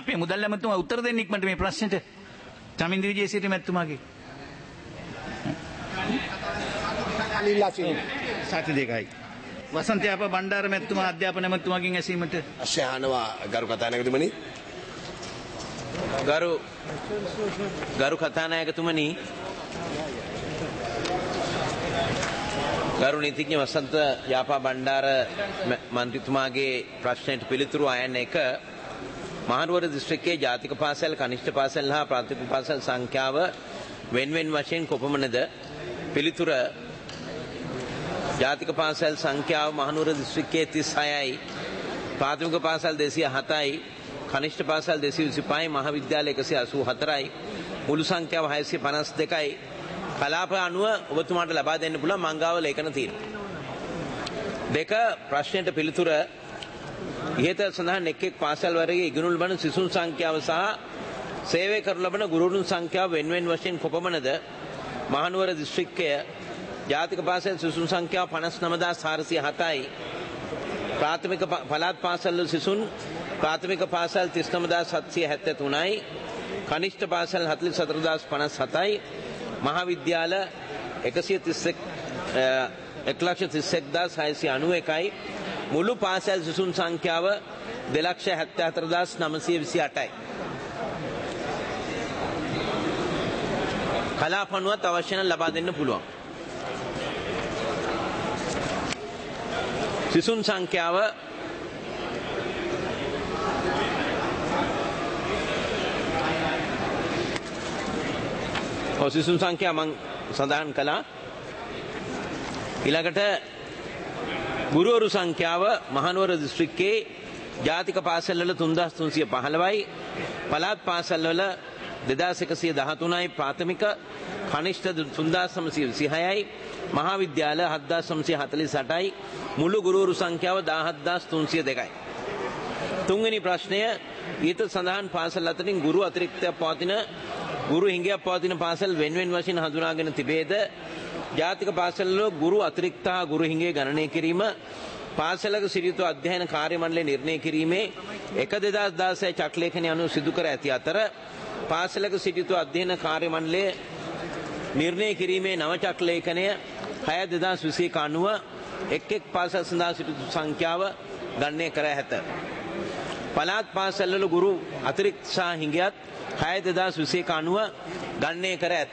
අපේ මුදල් ඇමතුමා උත්තර දෙන්න ඉක්මනට මේ ප්‍රශ්නෙට. චමින්ද විජේසිරි මැතිතුමාගේ. සති දෙකයි. වසන්ත යාපා බණ්ඩාර මැතිතුමා අධ්‍යාපන මැතිතුමාගෙන් ඇසීමට අශානවා ගරු කතානායකතුමනි. ගරු කතානායකතුමනි, ගරු නීතිඥ වසන්ත යාපා බණ්ඩාර මන්ත්‍රීතුමාගේ ප්‍රශ්නයට පිළිතුරු අයන්න එක, මහනුවර දිස්ත්‍රික්කයේ ජාතික පාසල්, කනිෂ්ඨ පාසල් හා ප්‍රාථමික පාසල් සංඛ්‍යාව වෙන්වෙන් වශයෙන් කොපමණද? පිළිතුර: ජාතික පාසල් සංඛ්‍යාව මහනුවර දිස්ත්‍රික්කයේ 36යි, ප්‍රාථමික පාසල් 207යි, කනිෂ්ඨ පාසල් 225යි, මහාවිද්‍යාල 184යි, මුළු සංඛ්‍යාව 652යි. කලාප අනුව ඔබතුමාට ලබා දෙන්න පුළුවන් මංගාව ලේඛන තියෙනවා. දෙක, ප්‍රශ්නයට පිළිතුර: ඉහත සඳහන් එක් පාසල් වර්ගයේ ඉගෙනු ලබන සිසුන් සංඛ්‍යාව සහ සේවය කරනු ලබන ගුරුවරුන් සංඛ්‍යාව වෙන්වෙන් වශයෙන් කොපමණද? මහනුවර දිස්ත්‍රික්කය ජාතික පාසල් සිසුන් සංඛ්‍යාව 59407යි, ප්‍රාථමික පළාත් පාසල් සිසුන් ප්‍රාථමික පාසල් 39773යි, කනිෂ්ඨ පාසල් 44057යි, මහාවිද්‍යාල 1,31,691යි, මුළු පාසල් සිසුන් සංඛ්‍යාව 2,74,928යි. කලාපනුවත් අවශ්‍ය නම් ලබා දෙන්න පුළුවන්. සිසුන් සංඛ්‍යාව සිසුන් සංඛ්‍යාව මං සඳහන් කළා. ඊළඟට ගුරුවරු සංඛ්‍යාව මහනුවර දිස්ත්‍රික්කයේ ජාතික පාසල් වල 3315යි, පළාත් පාසල් වල 2113යි, ප්‍රාථමික කනිෂ්ඨ 3926යි, මහාවිද්‍යාල 7948යි, මුළු ගුරුවරු සංඛ්‍යාව 17302යි. තුන්වෙනි ප්‍රශ්නය: ඊට සඳහන් පාසල් අතරින් ගුරු අතිරික්තයක් පවතින, ගුරු හිඟයක් පවතින පාසල් වෙන්වෙන් වශයෙන් හඳුනාගෙන තිබේද? ජාතික පාසල්වල ගුරු අතිරික්ත හා ගුරු හිඟේ ගණනය කිරීම පාසලක සිටියුතු අධ්‍යයන කාර්ය මණ්ඩලය නිර්ණය කිරීමේ 1/2016 චක්ලේඛනය අනුව සිදු කර ඇති අතර, පාසලක සිටියුතු අධ්‍යයන කාර්ය මණ්ඩලය නිර්ණය කිරීමේ නව චක්ලේඛනය 6/2021 අනුව එක් පාසල් සඳහා සිටියුතු සංඛ්‍යාව ගණනය කර ඇත. පළාත් පාසල්වල ගුරු අතිරික්ත සහ හිඟයත් 6/2021 අනුව ගණනය කර ඇත.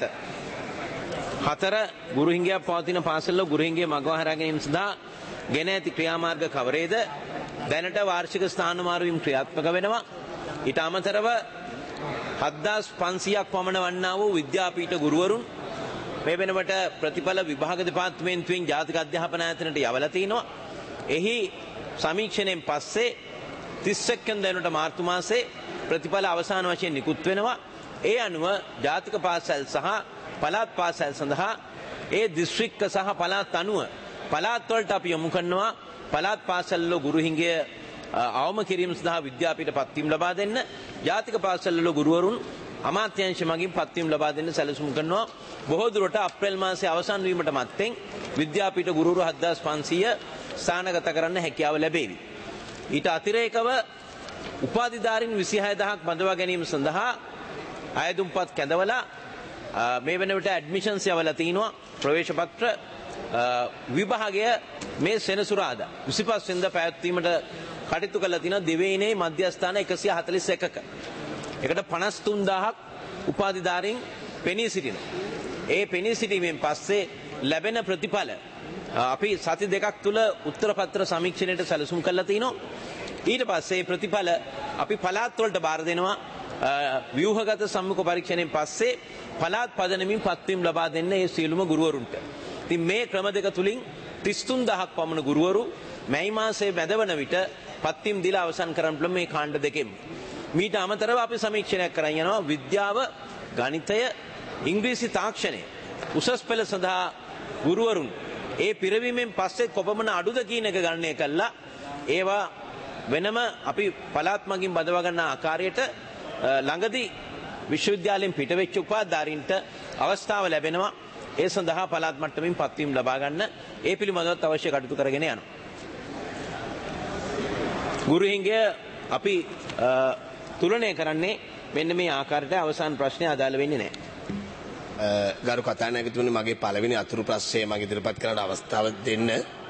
4. ගුරු හිඟයක් පවතින පාසල්වල ගුරු හිඟේ මග හරා ගැනීම සඳහා ගෙන ඇති ක්‍රියාමාර්ග කවරේද? දැනට වාර්ෂික ස්ථාන මාරුවීම් ක්‍රියාත්මක වෙනවා. ඊට අමතරව 7500ක් පමණ වන්නා වූ විද්‍යාපීඨ ගුරුවරුන් මේ වෙනකොට ප්‍රතිඵල විභාග දෙපාර්තමේන්තුවෙන් ජාතික අධ්‍යාපන ආයතනයට යවලා තිනවා. එහි සමීක්ෂණයෙන් පස්සේ 31 වෙනිදා මාර්තු මාසයේ ප්‍රතිඵල අවසාන වශයෙන් නිකුත් වෙනවා. ඒ අනුව ජාතික පාසල් සහ පළාත් පාසල් සඳහා ඒ දිස්ත්‍රික්ක සහ පළාත් අනුව පළාත් වලට අපි යොමු කරනවා. පළාත් පාසල් වල ගුරු හිඟය අවම කිරීම සඳහා විද්‍යාපීඨ පත්වීම් ලබා දෙන්න, ජාතික පාසල් වල ගුරුවරුන් අමාත්‍යාංශ මගින් පත්වීම් ලබා දෙන්න සැලසුම් කරනවා. බොහෝ දුරට අප්‍රේල් මාසයේ අවසන් වීමට මත්තෙන් විද්‍යාපීඨ ගුරුවරු 7500 ස්ථානගත කරන්න හැකියාව ලැබේවි. ඊට අතිරේකව උපාධිධාරීන් 26000ක් බඳවා ගැනීම සඳහා අයදුම්පත් කැඳවලා මේ වෙනකොට ඇඩ්මිෂන්ස් යවලා තිනවා. ප්‍රවේශ පත්‍ර විභාගය මේ සෙනසුරාදා 25 වෙනිදා පැවැත්වීමට කටයුතු කළා තිනවා. දෙවයිනේ මධ්‍යස්ථාන 141ක. ඒකට 53000ක් උපාධිධාරීන් පෙනී සිටිනවා. ඒ පෙනී සිටීමෙන් පස්සේ ලැබෙන ප්‍රතිඵල අපි සති දෙකක් තුල උත්තර පත්‍ර සමීක්ෂණයට සැලසුම් කළා තිනවා. ඊට පස්සේ ප්‍රතිඵල අපි පළාත් වලට බාර දෙනවා. ව්‍යුහගත සම්මුඛ පරීක්ෂණයෙන් පස්සේ පළාත් පදනමින් පත්වීම් ලබා දෙන්න ඒ සියලුම ගුරුවරුන්ට. ඉතින් මේ ක්‍රම දෙක තුලින් 33000ක් පමණ ගුරුවරු මැයි මාසයේ මැදවන විට පත්වීම් දීලා අවසන් කරන්න පුළුවන් මේ කාණ්ඩ දෙකෙන්. මීට අමතරව අපි සමීක්ෂණයක් කරන් යනවා විද්‍යාව, ගණිතය, ඉංග්‍රීසි තාක්ෂණය උසස් පෙළ සඳහා ගුරුවරුන් ඒ පිරවීමෙන් පස්සේ කොපමණ අඩුද කියන එක ගණනය කළා. ඒවා වෙනම අපි පළාත් මගින් බදවා ගන්න ආකාරයට ළඟදී විශ්වවිද්‍යාලයෙන් පිටවෙච්ච උපාධිධාරීන්ට අවස්ථාව ලැබෙනවා. ඒ සඳහා පළාත් මට්ටමින් පත්වීම් ලබා ගන්න ඒ පිළිබඳවත් අවශ්‍ය කටයුතු කරගෙන යනවා. ගුරු හිඟය අපි තුලනය කරන්නේ මෙන්න මේ ආකාරයට අවසාන ප්‍රශ්නය අදාළ වෙන්නේ නැහැ. ගරු කතානායකතුමනි මගේ පළවෙනි අතුරු ප්‍රශ්නය මම ඉදිරිපත් කරන්න අවස්ථාව දෙන්න.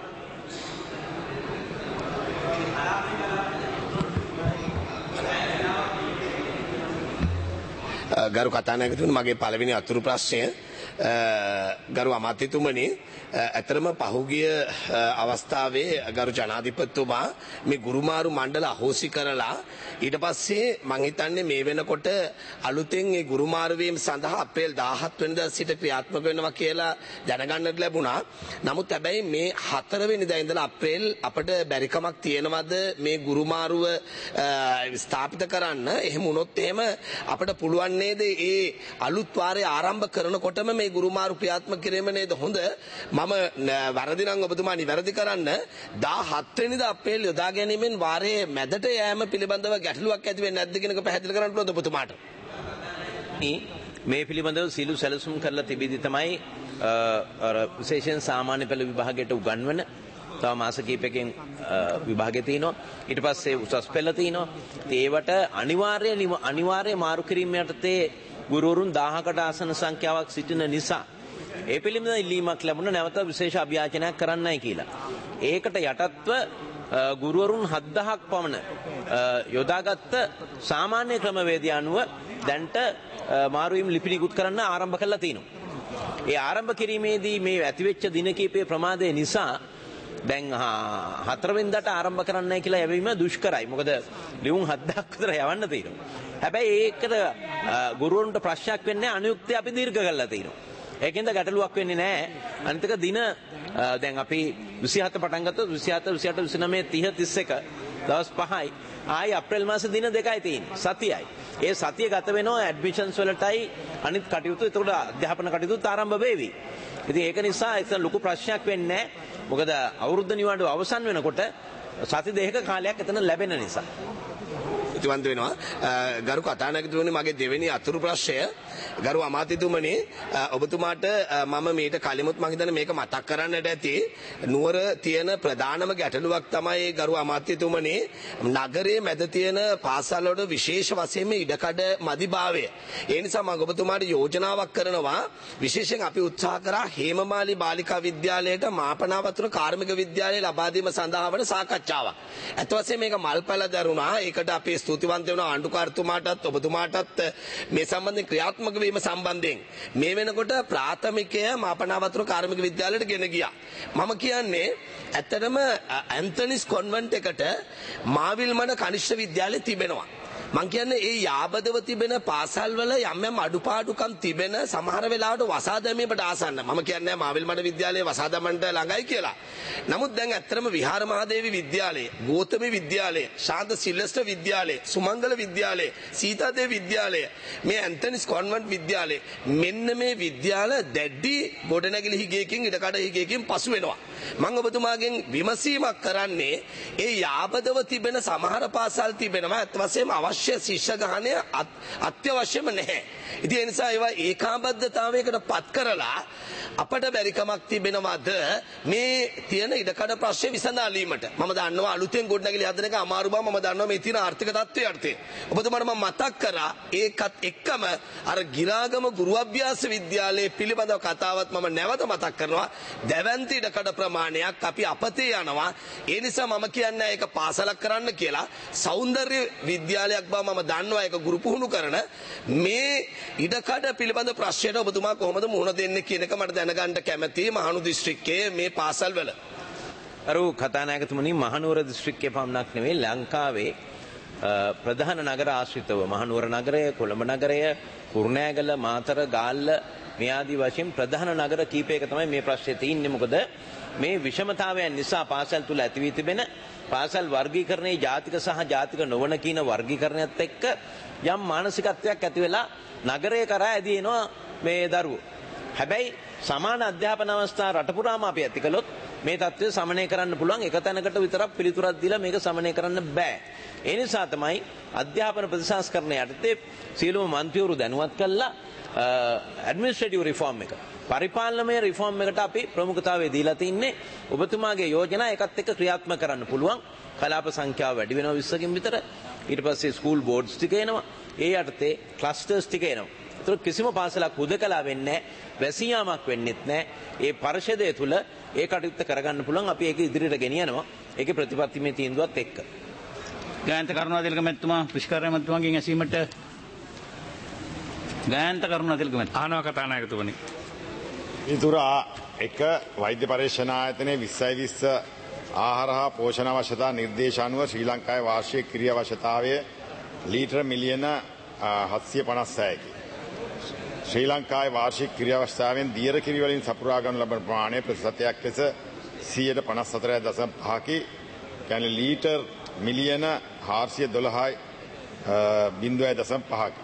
ගරු කතානායකතුමනි මගේ පළවෙනි අතුරු ප්‍රශ්නය ගරු අමාත්‍යතුමනි ඇතරම පහුගිය අවස්ථාවේ ගරු ජනාධිපතිතුමා මේ ගුරුමාරු මණ්ඩල අහෝසි කරලා ඊට පස්සේ මං හිතන්නේ මේ වෙනකොට අලුතෙන් මේ ගුරුමාරු වීම සඳහා අප්‍රේල් 17 වෙනිදා සිට ක්‍රියාත්මක වෙනවා කියලා දැනගන්නට ලැබුණා. නමුත් හැබැයි මේ 4 වෙනිදා ඉඳලා අප්‍රේල් අපිට බැරිකමක් තියෙනවද මේ ගුරුමාරුව ස්ථාපිත කරන්න? එහෙම වුණොත් එහෙම අපිට පුළුවන් නේද ඒ අලුත් වාරය ආරම්භ කරනකොටම මේ ගුරුමාරු ක්‍රියාත්මක කිරීම නේද හොඳ? මම වැරදි නම් ඔබතුමා නිවැරදි කරන්න. 17 වෙනිදා අප්‍රේල් යොදා ගැනීමෙන් වාරයේ මැදට යෑම පිළිබඳව ගැටලුවක් ඇති වෙන්නේ නැද්ද කියන එක පැහැදිලි කරන්න පුළුවන්ද ඔබතුමාට? මේ පිළිබඳව සියලු සැලසුම් කරලා තිබීදී තමයි විශේෂයෙන් සාමාන්‍ය පෙළ විභාගයට උගන්වන තව මාස කිහිපයකින් විභාගෙ තියෙනවා. ඊට පස්සේ උසස් පෙළ තියෙනවා. ඒවට අනිවාර්ය මාරු කිරීම යටතේ ගුරුවරුන් 1000කට ආසන සංඛ්‍යාවක් සිටින නිසා ඒ පිළිබඳ ඉල්ලීමක් ලැබුණ නැවත විශේෂ අභියාචනයක් කරන්නයි කියලා. ඒකට යටත්ව ගුරුවරුන් 7000ක් පමණ යොදාගත්ත සාමාන්‍ය ක්‍රමවේදය අනුව දැන්ට මාරුවීම් ලිපි නිකුත් කරන්න ආරම්භ කරලා තිනවා. ඒ ආරම්භ කිරීමේදී මේ ඇතිවෙච්ච දින කීපයේ ප්‍රමාදය නිසා දැන් 4 වෙනිදාට ආරම්භ කරන්නයි කියලා යැවීම දුෂ්කරයි. මොකද ලියුම් 7000ක් විතර යවන්න තියෙනවා. හැබැයි ඒකට ගුරුවරුන්ට ප්‍රශ්නයක් වෙන්නේ අනුයුක්තය අපි දීර්ඝ කරලා තියෙනවා. ඒකෙන්ද ගැටලුවක් වෙන්නේ නැහැ. අනිතක දින දැන් අපි 27 පටන් ගත්තොත් 27 28 29 30 31 දවස් 5යි. ආයි අප්‍රේල් මාසේ දින 2යි තියෙන්නේ. සතියයි. ඒ සතිය ගත වෙනවා ඇඩ්මිෂන්ස් වලටයි අනිත් කටයුතු. ඒකට අධ්‍යාපන කටයුතු ආරම්භ වෙවි. ඉතින් ඒක නිසා ඒක ලොකු ප්‍රශ්නයක් වෙන්නේ නැහැ. මොකද අවුරුද්ද නිවාඩුව අවසන් වෙනකොට සති දෙකක කාලයක් එතන ලැබෙන නිසා. ප්‍රතිවන්ත වෙනවා. ගරු කතානායකතුමනි මගේ දෙවෙනි අතුරු ප්‍රශ්නය ගරු අමාත්‍යතුමනි ඔබතුමාට මම මීට කලිමුත් මම හිතන්නේ මේක මතක් කරන්නට ඇති නුවර තියෙන ප්‍රධානම ගැටලුවක් තමයි ගරු අමාත්‍යතුමනි නගරයේ මැද තියෙන පාසල් වල විශේෂ වශයෙන්ම ඉඩකඩ මදිභාවය. ඒ නිසා මම ඔබතුමාට යෝජනාවක් කරනවා විශේෂයෙන් අපි උත්සාහ කරා හේමමාලි බාලිකා විද්‍යාලයට මාපනාවතුර කාර්මික විද්‍යාලය ලබා දීම සඳහා වන සාකච්ඡාවක්. අත් වශයෙන් මේක මල්පැල දරුණා. ඒකට අපි ස්තුතිවන්ත වෙනවා ආණ්ඩුකාරතුමාටත් ඔබතුමාටත් මේ සම්බන්ධයෙන් ක්‍රියාත්මක වීම සම්බන්ධයෙන්. මේ වෙනකොට ප්‍රාථමිකය මාපනාවතුර කාර්මික විද්‍යාලයට ගෙන ගියා. මම කියන්නේ ඇත්තටම ඇන්තනිස් කොන්වෙන්ට් එකට මාවිල්මඩ කනිෂ්ඨ විද්‍යාලය තිබෙනවා. මං කියන්නේ ඒ යාබදව තිබෙන පාසල් වල යම් යම් අඩුපාඩුකම් තිබෙන සමහර වෙලාවට වසා දැමීමට ආසන්න. මම කියන්නේ මාවිල්මඩ විද්‍යාලයේ වසා දමන්නට ළඟයි කියලා. නමුත් දැන් ඇත්තටම විහාර මහදේවි විද්‍යාලය, ගෝතමී විද්‍යාලය, ශාන්ත සිල්වෙස්ටර් විද්‍යාලය, සුමංගල විද්‍යාලය, සීතාදේවි විද්‍යාලය, මේ ඇන්තනිස් කොන්වෙන්ට් විද්‍යාලය මෙන්න මේ විද්‍යාල දැඩි ගොඩනැගිලි හිගයකින් ඉඩකඩ හිගයකින් පසු වෙනවා. මම ඔබතුමාගෙන් විමසීමක් කරන්නේ ඒ යාබදව තිබෙන සමහර පාසල් තිබෙනවා අත් වශයෙන්ම අවශ්‍ය ශිෂ්‍ය ගහණය අත්‍යවශ්‍යම නැහැ. ඉතින් ඒ නිසා ඒවා ඒකාබද්ධතාවයකට පත් කරලා අපට බැරිකමක් තිබෙනවද මේ තියෙන ඉඩකඩ ප්‍රශ්නේ විසඳාලීමට? මම දන්නවා අලුතෙන් ගොඩනැගිලි හදන එක අමාරු බව මම දන්නවා මේ තියෙන ආර්ථික තත්ත්වයේ අර්ථය. ඔබතුමාට මම මතක් කරා ඒකත් එක්කම අර ගිරාගම ගුරු අභ්‍යාස විද්‍යාලයේ පිළිබඳව කතාවත් මම නැවත මතක් කරනවා. දැවැන්ත ඉඩකඩ ප්‍රමාණයක් අපි අපතේ යනවා. ඒ නිසා මම කියන්නේ ඒක පාසලක් කරන්න කියලා. සෞන්දර්ය විද්‍යාලයක් බව මම දන්නවා ඒක ගුරු පුහුණු කරන. මේ ඉඩකඩ පිළිබඳ ප්‍රශ්නයට ඔබතුමා කොහොමද මුහුණ දෙන්නේ කියන එක මට දැනගන්න කැමතියි. මහනු දිස්ත්‍රික්කයේ මේ පාසල් වල අර කතානායකතුමනි මහනුවර දිස්ත්‍රික්කයේ පමණක් නෙවෙයි ලංකාවේ ප්‍රධාන නගර ආශ්‍රිතව මහනුවර නගරය, කොළඹ නගරය, කුරුණෑගල, මාතර, ගාල්ල මේ ආදී වශයෙන් ප්‍රධාන නගර කීපයක තමයි මේ ප්‍රශ්නේ තියෙන්නේ. මොකද මේ විෂමතාවයන් නිසා පාසල් තුල ඇති වී තිබෙන පාසල් වර්ගීකරණයේ ජාතික සහ ජාතික නොවන කියන වර්ගීකරණයත් එක්ක යම් මානසිකත්වයක් ඇති වෙලා නගරය කරා ඇදී එනවා මේ දරුවෝ. හැබැයි සමාන අධ්‍යාපන අවස්ථා රට පුරාම අපි ඇති කළොත් මේ தත්ත්වය සමනය කරන්න පුළුවන්. එක තැනකට විතරක් පිළිතුරක් දීලා මේක සමනය කරන්න බෑ. ඒ නිසා තමයි අධ්‍යාපන ප්‍රතිසංස්කරණය යටතේ සියලුම මන්ත්‍රීවරු දැනුවත් කළා ඇඩ්මිනිස්ට්‍රේටිව් රිෆෝම් එක. පරිපාලනමය රිෆෝම් එකට අපි ප්‍රමුඛතාවය දීලා තින්නේ. ඔබතුමාගේ යෝජනා එකත් එක්ක ක්‍රියාත්මක කරන්න පුළුවන්. කලාප සංඛ්‍යාව වැඩි වෙනවා 20කින් විතර. ඊට පස්සේ ස්කූල් බෝඩ්ස් ටික එනවා. ඒ යටතේ ක්ලස්ටර්ස් ටික එනවා. ඒතර කිසිම පාසලක් හුදකලා වෙන්නේ නැහැ. වැසියාමක් වෙන්නෙත් නැහැ. ඒ පරිශදය තුල ඒ කටයුත්ත කරගන්න පුළුවන්. අපි ඒක ඉදිරියට ගෙනියනවා. ඒකේ ප්‍රතිපත්තිමය තීන්දුවත් එක්ක. ගායන්ත කරුණාතිලක මැතිතුමා විශ්කාරය මැතිතුමාගෙන් ඇසීමට ගායන්ත කරුණාතිලක මැතිතුමා ආනව කතානායකතුමනි. ඉතුරා එක වෛද්‍ය පරීක්ෂණ ආයතනයේ 2020 ආහාර හා පෝෂණ අවශ්‍යතා නිර්දේශ අනුව ශ්‍රී ලංකාවේ වාර්ෂික කිරි අවශ්‍යතාවය ලීටර මිලියන 756කි. ශ්‍රී ලංකාවේ වාර්ෂික කිරි අවශ්‍යතාවයෙන් දියර කිරි වලින් සපුරා ගන්න ලබන ප්‍රමාණය ප්‍රතිශතයක් ලෙස 54.5කි. කියන්නේ ලීටර් මිලියන 412.5කි.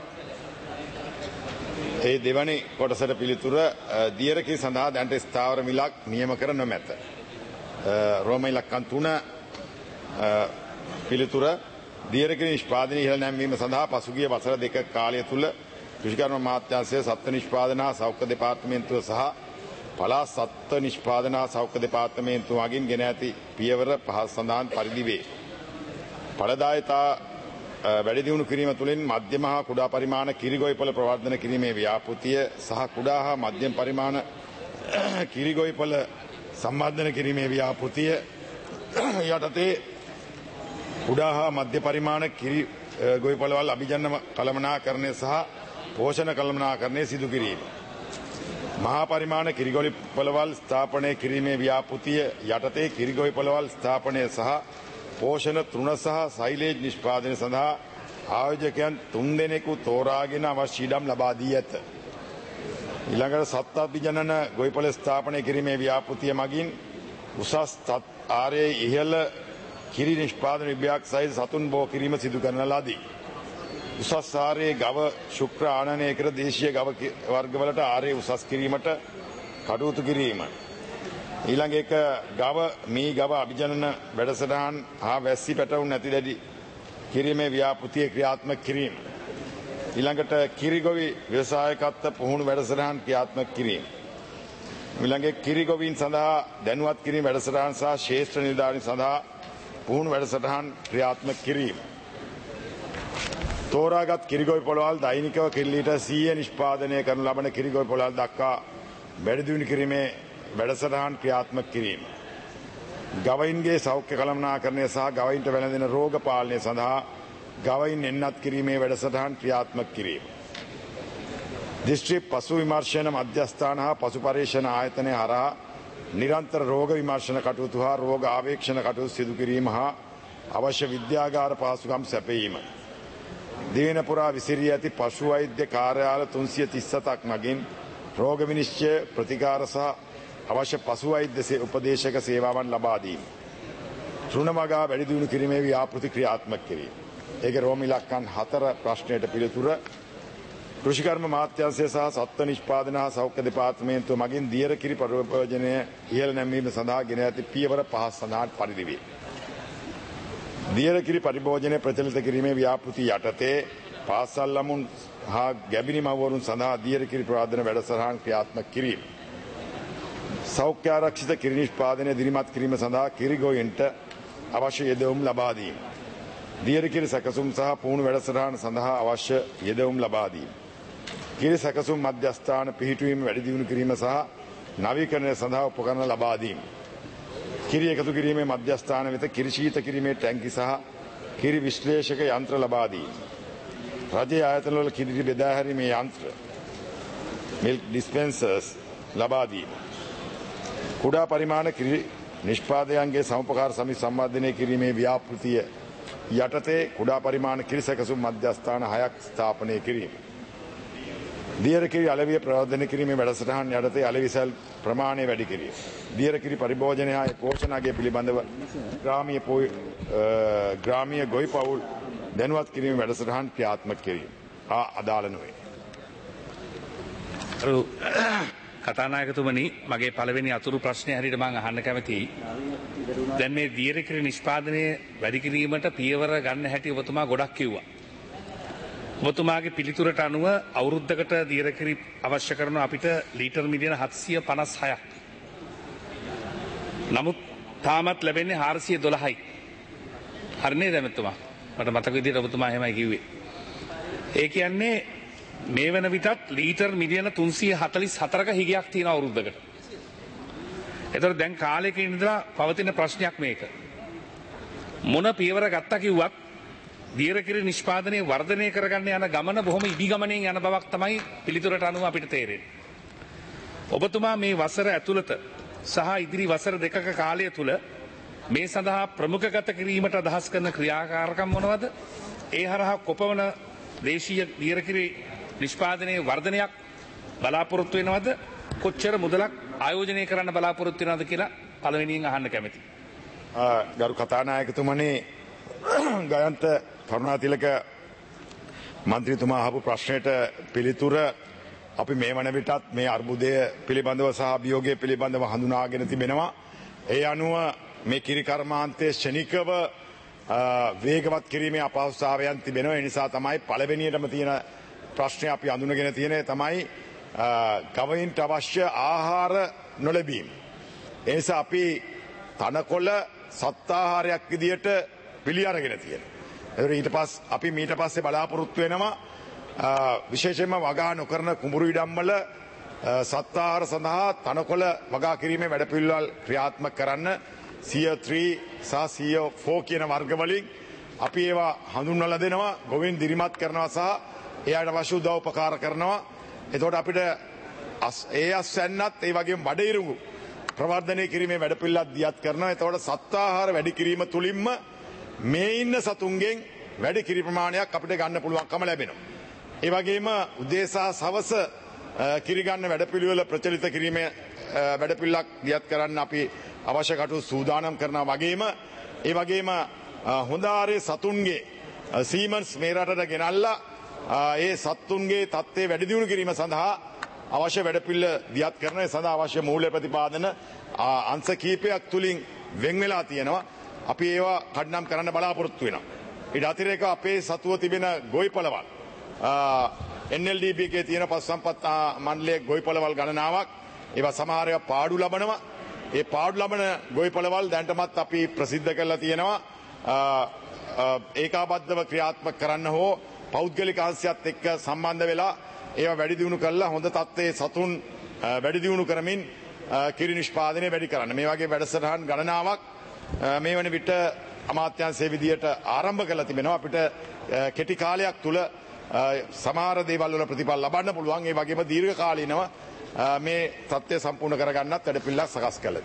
ඒ දෙවැනි කොටසට පිළිතුර දියර කිරි සඳහා දැනට ස්ථාවර මිලක් නියම කර නොමැත. රෝම ඉලක්කම් 3 පිළිතුර දියර කිරි නිෂ්පාදනය ඉහළ නැංවීම සඳහා පසුගිය වසර දෙක කාලය තුල කෘෂිකර්ම අමාත්‍යාංශය සත්ත්ව නිෂ්පාදන හා සෞඛ්‍ය දෙපාර්තමේන්තුව සහ පළාත් සත්ත්ව නිෂ්පාදන හා සෞඛ්‍ය දෙපාර්තමේන්තුව මගින් ගෙන ඇති පියවර පහ සඳහන් පරිදි වේ. ඵලදායීතා වැඩි දියුණු කිරීම තුළින් මධ්‍යම හා කුඩා පරිමාණ කිරිගොවිපළ ප්‍රවර්ධන කිරීමේ ව්‍යාපෘතිය සහ කුඩා හා මධ්‍යම පරිමාණ කිරිගොවිපළ සම්වර්ධන කිරීමේ ව්‍යාපෘතිය යටතේ කුඩා හා මධ්‍ය පරිමාණ කිරිගොවිපළවල් අභිජනන කළමනාකරණය සහ පෝෂණ කළමනාකරණය සිදු කිරීම. මහා පරිමාණ කිරිගොවිපළවල් ස්ථාපනය කිරීමේ ව්‍යාපෘතිය යටතේ කිරිගොවිපළවල් ස්ථාපනය සහ පෝෂණ තෘණ සහ සෛලේජ් නිෂ්පාදනය සඳහා ආයෝජකයන් 3 දෙනෙකු තෝරාගෙන අවශ්‍ය ඉඩම් ලබා දී ඇත. ඊළඟට සත් අභිජනන ගොවිපළ ස්ථාපනය කිරීමේ ව්‍යාපෘතිය මගින් උසස් ආරයේ ඉහළ කිරි නිෂ්පාදන විභාග සහිත සතුන් බෝ කිරීම සිදු කරන ලදී. උසස් ආරයේ ගව ශුක්‍ර ආනයනය කර දේශීය ගව වර්ගවලට ආරයේ උසස් කිරීමට කටයුතු කිරීම. ඊළඟ එක ගව මී ගව අභිජනන වැඩසටහන් හා වැස්සි පැටවුන් නැති දැඩි කිරීමේ ව්‍යාපෘතිය ක්‍රියාත්මක කිරීම. ඊළඟට කිරිගොවි ව්‍යවසායකත්ව පුහුණු වැඩසටහන් ක්‍රියාත්මක කිරීම. ඊළඟ කිරිගොවීන් සඳහා දැනුවත් කිරීම වැඩසටහන් සහ ශේෂ්ඨ නිලධාරීන් සඳහා පුහුණු වැඩසටහන් ක්‍රියාත්මක කිරීම. තෝරාගත් කිරිගොවි පොළවල් දෛනිකව කිරිලීට 100 නිෂ්පාදනය කරන ලබන කිරිගොවි පොළවල් දක්වා වැඩි දියුණු කිරීමේ වැඩසටහන් ක්‍රියාත්මක කිරීම. ගවයින්ගේ සෞඛ්‍ය කළමනාකරණය සහ ගවයින්ට වැළඳෙන රෝග පාලනය සඳහා ගවයින් එන්නත් කිරීමේ වැඩසටහන් ක්‍රියාත්මක කිරීම. දිස්ත්‍රික් පසු විමර්ශන මධ්‍යස්ථාන හා පසු පරීක්ෂණ ආයතනය හරහා නිරන්තර රෝග විමර්ශන කටයුතු හා රෝග ආවේක්ෂණ කටයුතු සිදු කිරීම හා අවශ්‍ය විද්‍යාගාර පහසුකම් සැපයීම. දිවෙන පුරා විසිරී ඇති පශු වෛද්‍ය කාර්යාල 337ක් මගින් රෝග විනිශ්චය ප්‍රතිකාර සහ අවශ්‍ය පශු වෛද්‍ය උපදේශක සේවාවන් ලබා දීම. තෘණමගා වැඩි දියුණු කිරීමේ ව්‍යාපෘති ක්‍රියාත්මක කිරීම. ඒකේ රෝම ඉලක්කම් 4 ප්‍රශ්නයට පිළිතුර කෘෂිකර්ම අමාත්‍යාංශය සහ සත්ත්ව නිෂ්පාදන හා සෞඛ්‍ය දෙපාර්තමේන්තුව මගින් දියර කිරි පරිභෝජනය ඉහළ නැංවීම සඳහා ගෙන ඇති පියවර 5 සඳහන් පරිදි වේ. දියර කිරි පරිභෝජනය ප්‍රචලිත කිරීමේ ව්‍යාපෘති යටතේ පාසල් ළමුන් හා ගැබිනි මව්වරුන් සඳහා දියර කිරි ප්‍රවර්ධන වැඩසටහන් ක්‍රියාත්මක කිරීම. සෞඛ්‍ය ආරක්ෂිත කිරි නිෂ්පාදනය දිරිමත් කිරීම සඳහා කිරිගොයින්ට අවශ්‍ය යෙදවුම් ලබා දීම. දියර කිරි සැකසුම් සහ පුහුණු වැඩසටහන් සඳහා අවශ්‍ය යෙදවුම් ලබා දීම. කිරි සැකසුම් මධ්‍යස්ථාන පිහිටුවීම වැඩි දියුණු කිරීම සහ නවීකරණය සඳහා උපකරණ ලබා දීම. කිරි එකතු කිරීමේ මධ්‍යස්ථාන වෙත කිරි ශීත කිරීමේ ටැංකි සහ කිරි විශ්ලේෂක යන්ත්‍ර ලබා දීම. රජයේ ආයතනවල කිරි බෙදා හැරීමේ යන්ත්‍ර මිල්ක් ඩිස්පෙන්සර්ස් ලබා දීම. කුඩා පරිමාණ කිරි නිෂ්පාදකයන්ගේ සමුපකාර සමිති සංවර්ධනය කිරීමේ ව්‍යාපෘතිය යටතේ කුඩා පරිමාණ කිරි සැකසුම් මධ්‍යස්ථාන 6ක් ස්ථාපනය කිරීම. දියර කිරි අලෙවිය ප්‍රවර්ධනය කිරීමේ වැඩසටහන් යටතේ අලෙවිසල් ප්‍රමාණය වැඩි කිරීම. දියර කිරි පරිභෝජනය හා පෝෂණ අගය පිළිබඳව ග්‍රාමීය ගොවිපවුල් දැනුවත් කිරීමේ වැඩසටහන් ක්‍රියාත්මක කිරීම. අදාළ නොවේ. කතානායකතුමනි මගේ පළවෙනි අතුරු ප්‍රශ්නය හරියට මම අහන්න කැමතියි. දැන් මේ දියරකිරි නිෂ්පාදනය වැඩි කිරීමට පියවර ගන්න හැටි ඔබතුමා ගොඩක් කිව්වා. ඔබතුමාගේ පිළිතුරට අනුව අවුරුද්දකට දියරකිරි අවශ්‍ය කරන අපිට ලීටර් මිලියන 756ක්. නමුත් තාමත් ලැබෙන්නේ 412යි. හරි නේද එතුමා? මට මතක විදිහට ඔබතුමා එහෙමයි කිව්වේ. ඒ කියන්නේ මේ වෙන විටත් ලීටර් මිලියන 344ක හිගයක් තියෙන අවුරුද්දකට. ඒතර දැන් කාලෙක ඉඳලා පවතින ප්‍රශ්නයක් මේක. මොන පියවර ගත්තා කිව්වත් දියරකිරි නිෂ්පාදනය වර්ධනය කරගන්න යන ගමන බොහොම ඉදි ගමනෙන් යන බවක් තමයි පිළිතුරට අනුව අපිට තේරෙන්නේ. ඔබතුමා මේ වසර ඇතුළත සහ ඉදිරි වසර දෙකක කාලය තුල මේ සඳහා ප්‍රමුඛගත කිරීමට අදහස් කරන ක්‍රියාකාරකම් මොනවද? ඒ හරහා කොපමණ දේශීය දියරකිරි නිෂ්පාදනයේ වර්ධනයක් බලාපොරොත්තු වෙනවද? කොච්චර මුදලක් ආයෝජනය කරන්න බලාපොරොත්තු වෙනවද කියලා පළවෙනියෙන් අහන්න කැමතියි. ගරු කතානායකතුමනි, ගයන්ත කරුණාතිලක මන්ත්‍රීතුමා අහපු ප්‍රශ්නයට පිළිතුර අපි මේ වන විටත් මේ අර්බුදය පිළිබඳව සහ අභියෝගය පිළිබඳව හඳුනාගෙන තිබෙනවා. ඒ අනුව මේ කිරි කර්මාන්තයේ ශනිකව වේගවත් කිරීමේ අපහසුතාවයන් තිබෙනවා. ඒ නිසා තමයි පළවෙනියටම තියෙන ප්‍රශ්නය අපි අඳුනගෙන තියෙන්නේ තමයි ගවයින්ට අවශ්‍ය ආහාර නොලැබීම. ඒ නිසා අපි තනකොළ සත්ආහාරයක් විදියට පිළි අරගෙන තියෙනවා. අපි මීට පස්සේ බලාපොරොත්තු වෙනවා විශේෂයෙන්ම වගා නොකරන කුඹුරු ඉඩම්වල සත්ආහාර සඳහා තනකොළ වගා කිරීමේ වැඩපිළිවෙළ ක්‍රියාත්මක කරන්න CO3 සහ CO4 කියන වර්ග වලින් අපි ඒවා හඳුන්වලා දෙනවා, ගොවීන් දිරිමත් කරනවා සහ එයාට අවශ්‍ය උදව් උපකාර කරනවා. එතකොට අපිට ඒ අස්වැන්නත් ඒ වගේම බඩිරුඟු ප්‍රවර්ධනය කිරීමේ වැඩපිළිවෙලක් දියත් කරනවා. එතකොට සත්ආහාර වැඩි කිරීම තුලින්ම මේ ඉන්න සතුන්ගෙන් වැඩි කිරි ප්‍රමාණයක් අපිට ගන්න පුළුවන්කම ලැබෙනවා. ඒ වගේම උදේ සහ සවස කිරි ගන්න වැඩපිළිවෙල ප්‍රචලිත කිරීමේ වැඩපිළිවෙලක් දියත් කරන්න අපි අවශ්‍ය කටයුතු සූදානම් කරනවා. ඒ වගේම හොඳ ආරේ සතුන්ගේ සීමන්ස් මේ රටට ගෙනල්ලා ඒ සත්තුන්ගේ තත්ත්වය වැඩි දියුණු කිරීම සඳහා අවශ්‍ය වැඩපිළිවෙල දියත් කරන ඒ සඳහා අවශ්‍ය මූල්‍ය ප්‍රතිපාදන අංශ කීපයක් තුලින් වෙන් වෙලා තියෙනවා. අපි ඒවා කඩනම් කරන්න බලාපොරොත්තු වෙනවා. ඊට අතිරේක අපේ සතුව තිබෙන ගොවිපළවල් NLDP එකේ තියෙන පශු සම්පත් මණ්ඩලයේ ගොවිපළවල් ගණනාවක් ඒවා සමහර ඒවා පාඩු ලබනවා. ඒ පාඩු ලබන ගොවිපළවල් දැනටමත් අපි ප්‍රසිද්ධ කරලා තියෙනවා. ඒකාබද්ධව ක්‍රියාත්මක කරන්න හෝ පෞද්ගලික අංශයත් එක්ක සම්බන්ධ වෙලා ඒවා වැඩි දියුණු කරලා හොඳ තත්ත්වයේ සතුන් වැඩි දියුණු කරමින් කිරි නිෂ්පාදනය වැඩි කරන්න. මේ වගේ වැඩසටහන් ගණනාවක් මේ වන විට අමාත්‍යාංශයේ විදියට ආරම්භ කරලා තිබෙනවා. අපිට කෙටි කාලයක් තුල සමහර දේවල් වල ප්‍රතිඵල ලබන්න පුළුවන්. ඒ වගේම දීර්ඝ කාලීනව මේ තත්ත්වය සම්පූර්ණ කරගන්නත් වැඩපිළිවෙලක් සකස් කරලා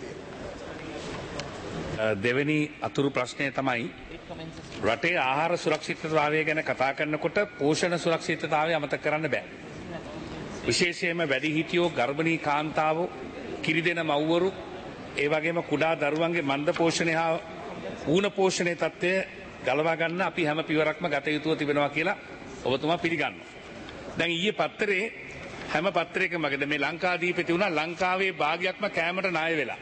තියෙනවා. දෙවෙනි අතුරු ප්‍රශ්නය තමයි රටේ ආහාර සුරක්ෂිතතාවය ගැන කතා කරනකොට පෝෂණ සුරක්ෂිතතාවය අමතක කරන්න බෑ. විශේෂයෙන්ම වැඩිහිටියෝ, ගර්භණී කාන්තාවෝ, කිරි දෙන මව්වරු, ඒ වගේම කුඩා දරුවන්ගේ මන්ද පෝෂණය හා ඌන පෝෂණයේ තත්ත්වය ගලවා ගන්න අපි හැම පියවරක්ම ගත යුතුව තිබෙනවා කියලා ඔබතුමා පිළිගන්නවා. දැන් ඊයේ පත්තරේ හැම පත්‍රයකම වගේ මේ ලංකාදීපේ තිබුණා ලංකාවේ භාගයක්ම කෑමට ණය වෙලා.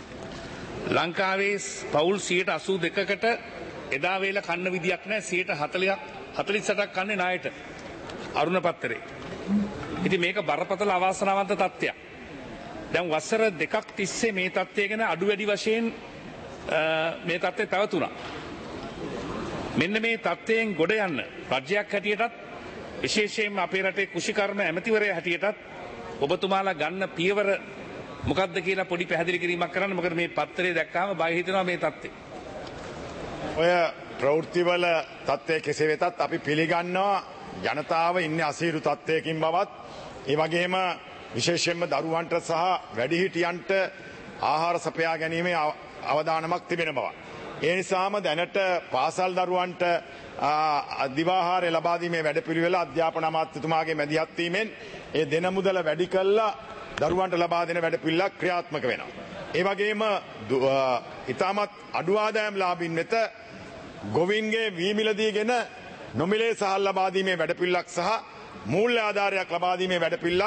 ලංකාවේ පවුල් 82%කට එදා වේල කන්න විදියක් නැහැ. 48%ක් කන්නේ ණයට. අරුණ පත්තරේ. ඉතින් මේක බරපතල අවාසනාවන්ත තත්ත්වයක්. දැන් වසර දෙකක් තිස්සේ මේ තත්ත්වය ගැන අඩු වැඩි වශයෙන් මේ තත්ත්වය පැවතුණා. මෙන්න මේ තත්ත්වයෙන් ගොඩ යන්න රජයක් හැටියටත් විශේෂයෙන්ම අපේ රටේ කෘෂිකර්ම ඇමතිවරයා හැටියටත් ඔබතුමාලා ගන්න පියවර මොකක්ද කියලා පොඩි පැහැදිලි කිරීමක් කරන්න. මොකද මේ පත්තරේ දැක්කාම බය හිතෙනවා මේ තත්ත්වය. ඔය ප්‍රවෘත්තිවල තත්ත්වය කෙසේ වෙතත් අපි පිළිගන්නවා ජනතාව ඉන්නේ අසීරු තත්ත්වයකින් බවත්, ඒ වගේම විශේෂයෙන්ම දරුවන්ට සහ වැඩිහිටියන්ට ආහාර සපයා ගැනීමේ අවදානමක් තිබෙන බව. ඒ නිසාම දැනට පාසල් දරුවන්ට දිවාහාරය ලබා දීමේ වැඩපිළිවෙල අධ්‍යාපන අමාත්‍යතුමාගේ මැදිහත් වීමෙන් ඒ දෙන මුදල වැඩි කළා දරුවන්ට ලබා දෙන වැඩපිළිවෙලක් ක්‍රියාත්මක වෙනවා. ඒ වගේම ඉතාමත් අඩු ආදායම් ලාභින් වෙත ගොවීන්ගේ වී මිලදීගෙන නොමිලේ සහල් ලබා දීමේ වැඩපිළිවෙලක් සහ මූල්‍ය ආධාරයක් ලබා දීමේ වැඩපිළිවෙලක්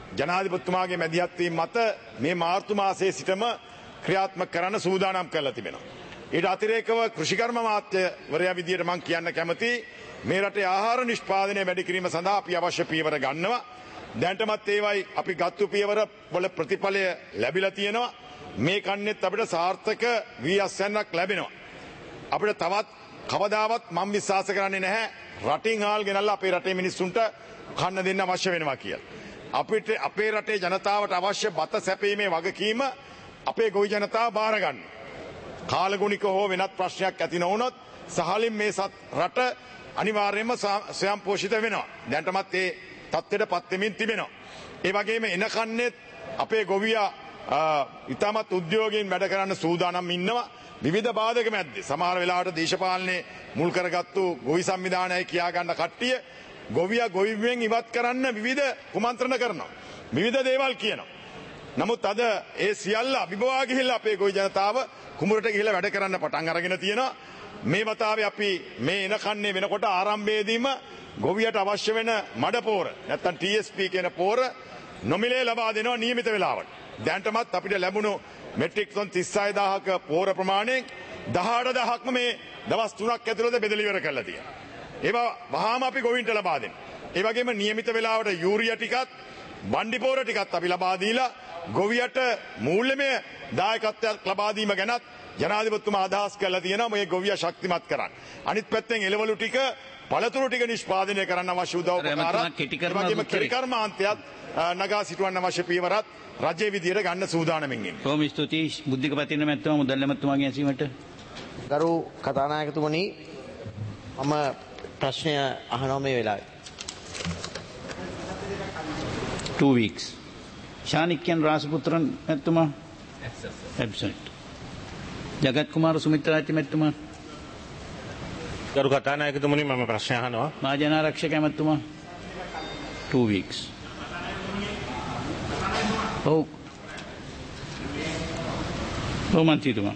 ජනාධිපතිතුමාගේ මැදිහත් වීම මත මේ මාර්තු මාසයේ සිටම ක්‍රියාත්මක කරන්න සූදානම් කරලා තිබෙනවා. ඊට අතිරේකව කෘෂිකර්ම අමාත්‍යවරයා විදියට මම කියන්න කැමතියි මේ රටේ ආහාර නිෂ්පාදනය වැඩි කිරීම සඳහා අපි අවශ්‍ය පියවර ගන්නවා. දැනටමත් ඒවයි අපි ගත්තු පියවර වල ප්‍රතිඵලය ලැබිලා තියෙනවා. මේ කන්නේත් අපිට සාර්ථක වී අස්වැන්නක් ලැබෙනවා. අපිට තවත් කවදාවත් මම විශ්වාස කරන්නේ නැහැ රටින් හාල් ගෙනල්ලා අපේ රටේ මිනිස්සුන්ට කන්න දෙන්න අවශ්‍ය වෙනවා කියලා. අපිට අපේ රටේ ජනතාවට අවශ්‍ය බත සැපීමේ වගකීම අපේ ගොවි ජනතාව බාර ගන්න. කාලගුණික හෝ වෙනත් ප්‍රශ්නයක් ඇති නොවුනොත් සහලින් මේ රට අනිවාර්යයෙන්ම ස්වයං පෝෂිත වෙනවා. දැනටමත් ඒ තත්ත්වයට පත් වෙමින් තිබෙනවා. ඒ වගේම එන කන්නේත් අපේ ගොවියා ඉතාමත් උද්‍යෝගයෙන් වැඩ කරන්න සූදානම් ඉන්නවා. විවිධ බාධක මැද්දේ සමහර වෙලාවට දේශපාලනේ මුල් කරගත්තු ගොවි සංවිධානයයි කියා ගන්න කට්ටිය ගොවියා ගොවිවෙන් ඉවත් කරන්න විවිධ කුමන්ත්‍රණ කරනවා. විවිධ දේවල් කියනවා. නමුත් අද ඒ සියල්ල අභිභවා ගිහිල්ලා අපේ ගොවි ජනතාව කුඹරට ගිහිල්ලා වැඩ කරන්න පටන් අරගෙන තියෙනවා. මේ වතාවේ අපි මේ එන කන්නේ වෙනකොට ආරම්භයේදීම ගොවියට අවශ්‍ය වෙන මඩ පෝර නැත්නම් TSP කියන පෝර නොමිලේ ලබා දෙනවා නියමිත වෙලාවට. දැනටමත් අපිට ලැබුණු මෙට්‍රික් ටන් 36000ක පෝර ප්‍රමාණයෙන් 18000ක්ම මේ දවස් 3ක් ඇතුළත බෙදලා ඉවර කරලා තියෙනවා. ඒවා වහාම අපි ගොවින්ට ලබා දෙනවා. ඒ වගේම නියමිත වෙලාවට යූරියා ටිකත් බණ්ඩි පෝර ටිකත් අපි ලබා දීලා ගොවියට මූල්‍යමය දායකත්වයක් ලබා දීම ගැනත් ජනාධිපතිතුමා අදහස් කරලා තියෙනවා මේ ගොවියා ශක්තිමත් කරන්න. අනිත් පැත්තෙන් එළවලු ටික පළතුරු ටික නිෂ්පාදනය කරන්න අවශ්‍ය උදව් උපකාරات කෙටිකර්මාන්තයත් නගා සිටවන්න අවශ්‍ය පියවරත් රජයේ විදියට ගන්න සූදානමින් ඉන්නේ. බොහොම ස්තුතියි බුද්ධික පතින මැතිතුමා මුදල් මැතිතුමාගේ ඇසීමට. ගරු කතානායකතුමනි මම ප්‍රශ්නය අහනවා මේ වෙලාවේ. 2 weeks. ශානික්‍යන් රාසපුත්‍රන් මැතිතුමා absent. ජගත් කුමාර සුමිත්‍රාති මැතිතුමා. ගරු කතානායකතුමනි මම ප්‍රශ්න අහනවා. මහජනාරක්ෂක මැතිතුමා 2 weeks. ඔව් මන්ත්‍රීතුමා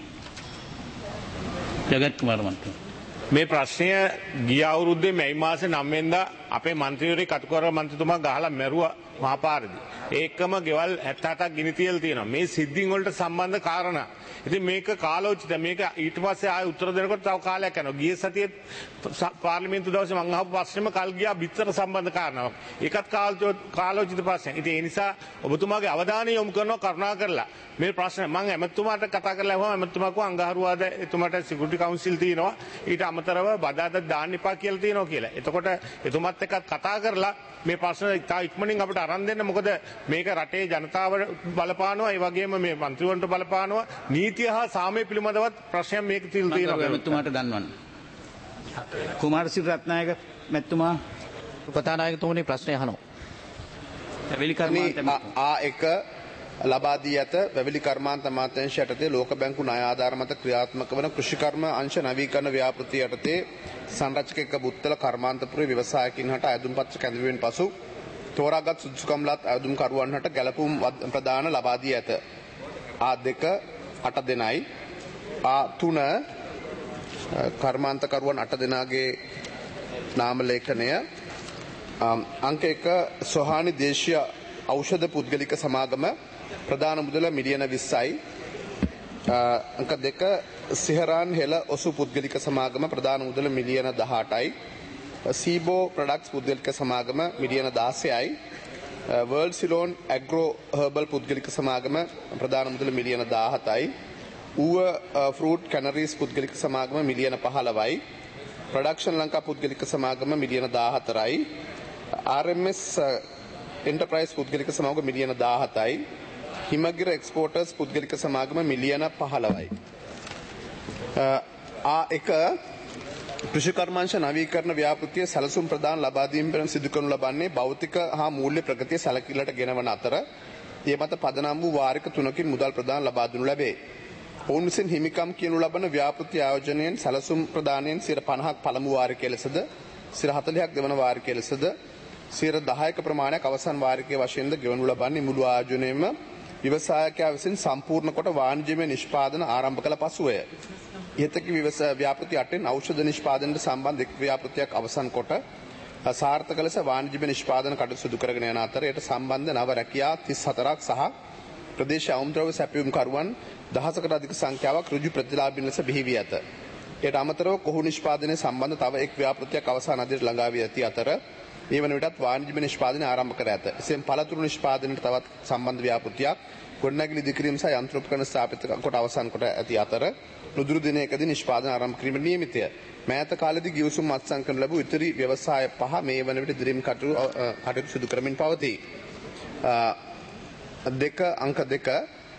ජගත් කුමාර මන්ත්‍රී මේ ප්‍රශ්නය ගිය අවුරුද්දේ මැයි මාසේ 9 වෙනිදා අපේ මන්ත්‍රීවරයෙක් කටුකර මන්ත්‍රීතුමා ගහලා මැරුවා මහපාරදී. ඒකම ගෙවල් 78ක් ගිනි තියලා තියෙනවා. මේ සිද්ධීන් වලට සම්බන්ධ කාරණා. ඉතින් මේක කාලෝචිත මේක ඊට පස්සේ ආයෙ උත්තර දෙනකොට තව කාලයක් යනවා. ගිය සතියේ පාර්ලිමේන්තු දවසේ මම අහපු ප්‍රශ්නෙම කල් ගියා බිත්තර සම්බන්ධ කාරණාවක්. ඒකත් කාලෝචිත ප්‍රශ්නයක්. ඉතින් ඒ නිසා ඔබතුමාගේ අවධානය යොමු කරනවා කරුණා කරලා මේ ප්‍රශ්න මම ඇමතුමාට කතා කරලා අහුවා ඇමතුමා කිව්වා අඟහරුවාද එතුමාට සිකියුරිටි කවුන්සිල් තියෙනවා. ඊට අමතරව බදාදා දාන්න එපා කියලා තියෙනවා කියලා. එතකොට එතුමත් එක්ක කතා කරලා මේ ප්‍රශ්න ඉතා ඉක්මනින් අපිට අරන් දෙන්න. මොකද මේක රටේ ජනතාව බලපානවා ඒ වගේම මේ මන්ත්‍රීවරුන්ට බලපානවා. නීතිය හා සාමය පිළිබඳවත් ප්‍රශ්නයක් මේක තියෙනවා. මැතිතුමාට දන්වන්න. කුමාරසිරි රත්නායක මැතිතුමා කතානායකතුමනි ප්‍රශ්නය අහනවා. වැවිලි කර්මාන්ත A1 ලබා දී ඇත වැවිලි කර්මාන්ත අමාත්‍යාංශ යටතේ ලෝක බැංකු ණය ආධාර මත ක්‍රියාත්මක වන කෘෂිකර්ම අංශ නවීකරණ ව්‍යාපෘතිය යටතේ සංරචක එක්ක බුත්තල කර්මාන්තපුරේ ව්‍යවසායකින් හට අයදුම් පත්‍ර කැඳවීමෙන් පසු තෝරාගත් සුදුසුකම්ලත් අයදුම් කරුවන් හට ගැලපුම් ප්‍රදාන ලබා දී ඇත. A2 8 දෙනයි A3 කර්මාන්තකරුවන් 8 දෙනාගේ නාම ලේඛනය අංක 1 සොහානි දේශීය ඖෂධ පුද්ගලික සමාගම ප්‍රධාන මුදල මිලියන 20යි. අංක 2 සිහරාන් හෙළ ඔසු පුද්ගලික සමාගම ප්‍රධාන මුදල මිලියන 18යි. සීබෝ ප්‍රොඩක්ට්ස් පුද්ගලික සමාගම මිලියන 16යි. වර්ල්ඩ් සිලෝන් ඇග්‍රෝ හර්බල් පුද්ගලික සමාගම ප්‍රධාන මුදල මිලියන 17යි. ඌව ෆෘට් කැනරීස් පුද්ගලික සමාගම මිලියන 15යි. ප්‍රොඩක්ෂන් ලංකා පුද්ගලික සමාගම මිලියන 14යි. RMS එන්ටර්ප්‍රයිස් පුද්ගලික සමාගම මිලියන 17යි. හිමගිර එක්ස්පෝර්ටර්ස් පුද්ගලික සමාගම මිලියන 15යි. A1 කෘෂිකර්මාංශ නවීකරණ ව්‍යාපෘතිය සැලසුම් ප්‍රදාන ලබා දීම පෙරන් සිදු කරනු ලබන්නේ භෞතික හා මූල්‍ය ප්‍රගතිය සැලකිල්ලට ගෙනවන අතර ඒ මත පදනම් වූ වාරික 3කින් මුදල් ප්‍රදාන ලබා දෙනු ලැබේ. ඔවුන් විසින් හිමිකම් කියනු ලබන ව්‍යාපෘති ආයෝජනයෙන් සැලසුම් ප්‍රදානයෙන් 50% පළමු වාරිකය ලෙසද 40%ක් දෙවන වාරිකය ලෙසද 10% ප්‍රමාණයක් අවසන් වාරිකයේ වශයෙන්ද ගෙවනු ලබන්නේ මුළු ආයෝජනයේම ව්‍යවසායකයා විසින් සම්පූර්ණ කොට වාණිජ්‍යමය නිෂ්පාදන ආරම්භ කළ පසුවය. ඉහතකි ව්‍යාපෘති 8න් ඖෂධ නිෂ්පාදනයට සම්බන්ධ එක් ව්‍යාපෘතියක් අවසන් කොට සාර්ථක ලෙස වාණිජ්‍ය නිෂ්පාදන කටයුතු සිදු කරගෙන යන අතර එයට සම්බන්ධ නව රැකියා 34ක් සහ ප්‍රදේශ අවුම්ද්‍රව්‍ය සැපයුම්කරුවන් දහසකට අධික සංඛ්‍යාවක් ඍජු ප්‍රතිලාභීන් ලෙස බිහි වී ඇත. එයට අමතරව කොහු නිෂ්පාදනයේ සම්බන්ධ තව එක් ව්‍යාපෘතියක් අවසාන අධිරට ළඟා වී ඇති අතර මේ වන විටත් වාණිජ්‍ය නිෂ්පාදනය ආරම්භ කර ඇත. එසේම පළතුරු නිෂ්පාදනයට තවත් සම්බන්ධ ව්‍යාපෘතියක් ගොඩනැගිලි ඉදිකිරීම සහ යන්ත්‍රෝපකරණ ස්ථාපිත කොට අවසන් කොට ඇති අතර නුදුරු දිනයකදී නිෂ්පාදන ආරම්භ කිරීමට නියමිතය. මෑත කාලෙදී ගිවිසුම් අත්සන් කරන ලැබූ ඉතිරි ව්‍යවසාය 5 මේ වන විට ඉදිරිම් කටයුතු සිදු කරමින් පවතී. අංක 2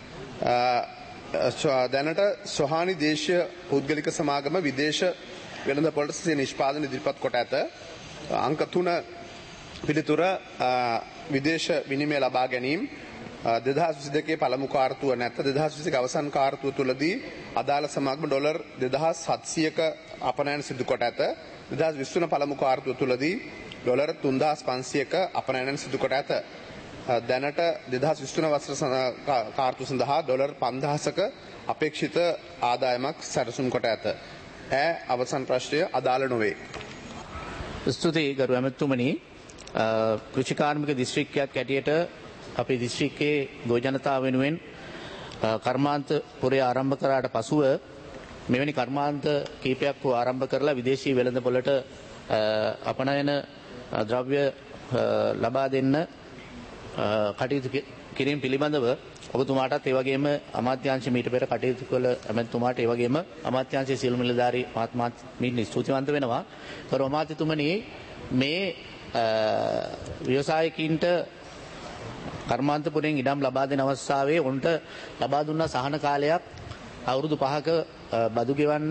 දැනට සොහානි දේශීය පුද්ගලික සමාගම විදේශ වෙළඳපොළට සිය නිෂ්පාදන ඉදිරිපත් කොට ඇත. අංක 3 පිළිතුර විදේශ විනිමය ලබා ගැනීම 2022 පළමු කාර්තුව නැත. 2022 අවසන් කාර්තුව තුලදී අදාළ සමාගම ඩොලර් 2700ක අපනයන සිදු කොට ඇත. 2023 පළමු කාර්තුව තුලදී ඩොලර් 3500ක අපනයන සිදු කොට ඇත. දැනට 2023 වසර කාර්තුව සඳහා ඩොලර් 5000ක අපේක්ෂිත ආදායමක් සැලසුම් කොට ඇත. අවසන් ප්‍රශ්නය අදාළ නොවේ. ස්තුතියි ගරු ඇමතුමනි. කෘෂිකාර්මික දිස්ත්‍රික්කයක් ඇටියට අපේ දිස්ත්‍රික්කයේ ගෝ ජනතාව වෙනුවෙන් කර්මාන්ත පුරය ආරම්භ කරාට පසුව මෙවැනි කර්මාන්ත කීපයක් ආරම්භ කරලා විදේශී වෙළඳපොළට අපනයන ද්‍රව්‍ය ලබා දෙන්න කටයුතු කිරීම පිළිබඳව ඔබතුමාටත් ඒ වගේම අමාත්‍යාංශ මීට පෙර කටයුතු කළ ඇමතුමාට ඒ වගේම අමාත්‍යාංශයේ සියලු නිලධාරී මහත්මයාත් මීට ස්තුතිවන්ත වෙනවා. කරු අමාත්‍යතුමනි මේ ව්‍යවසායකින්ට කර්මාන්තපුරයෙන් ඉඩම් ලබා දෙන අවස්ථාවේ උන්ට ලබා දුන්න සහන කාලයක් අවුරුදු 5ක බදු ගෙවන්න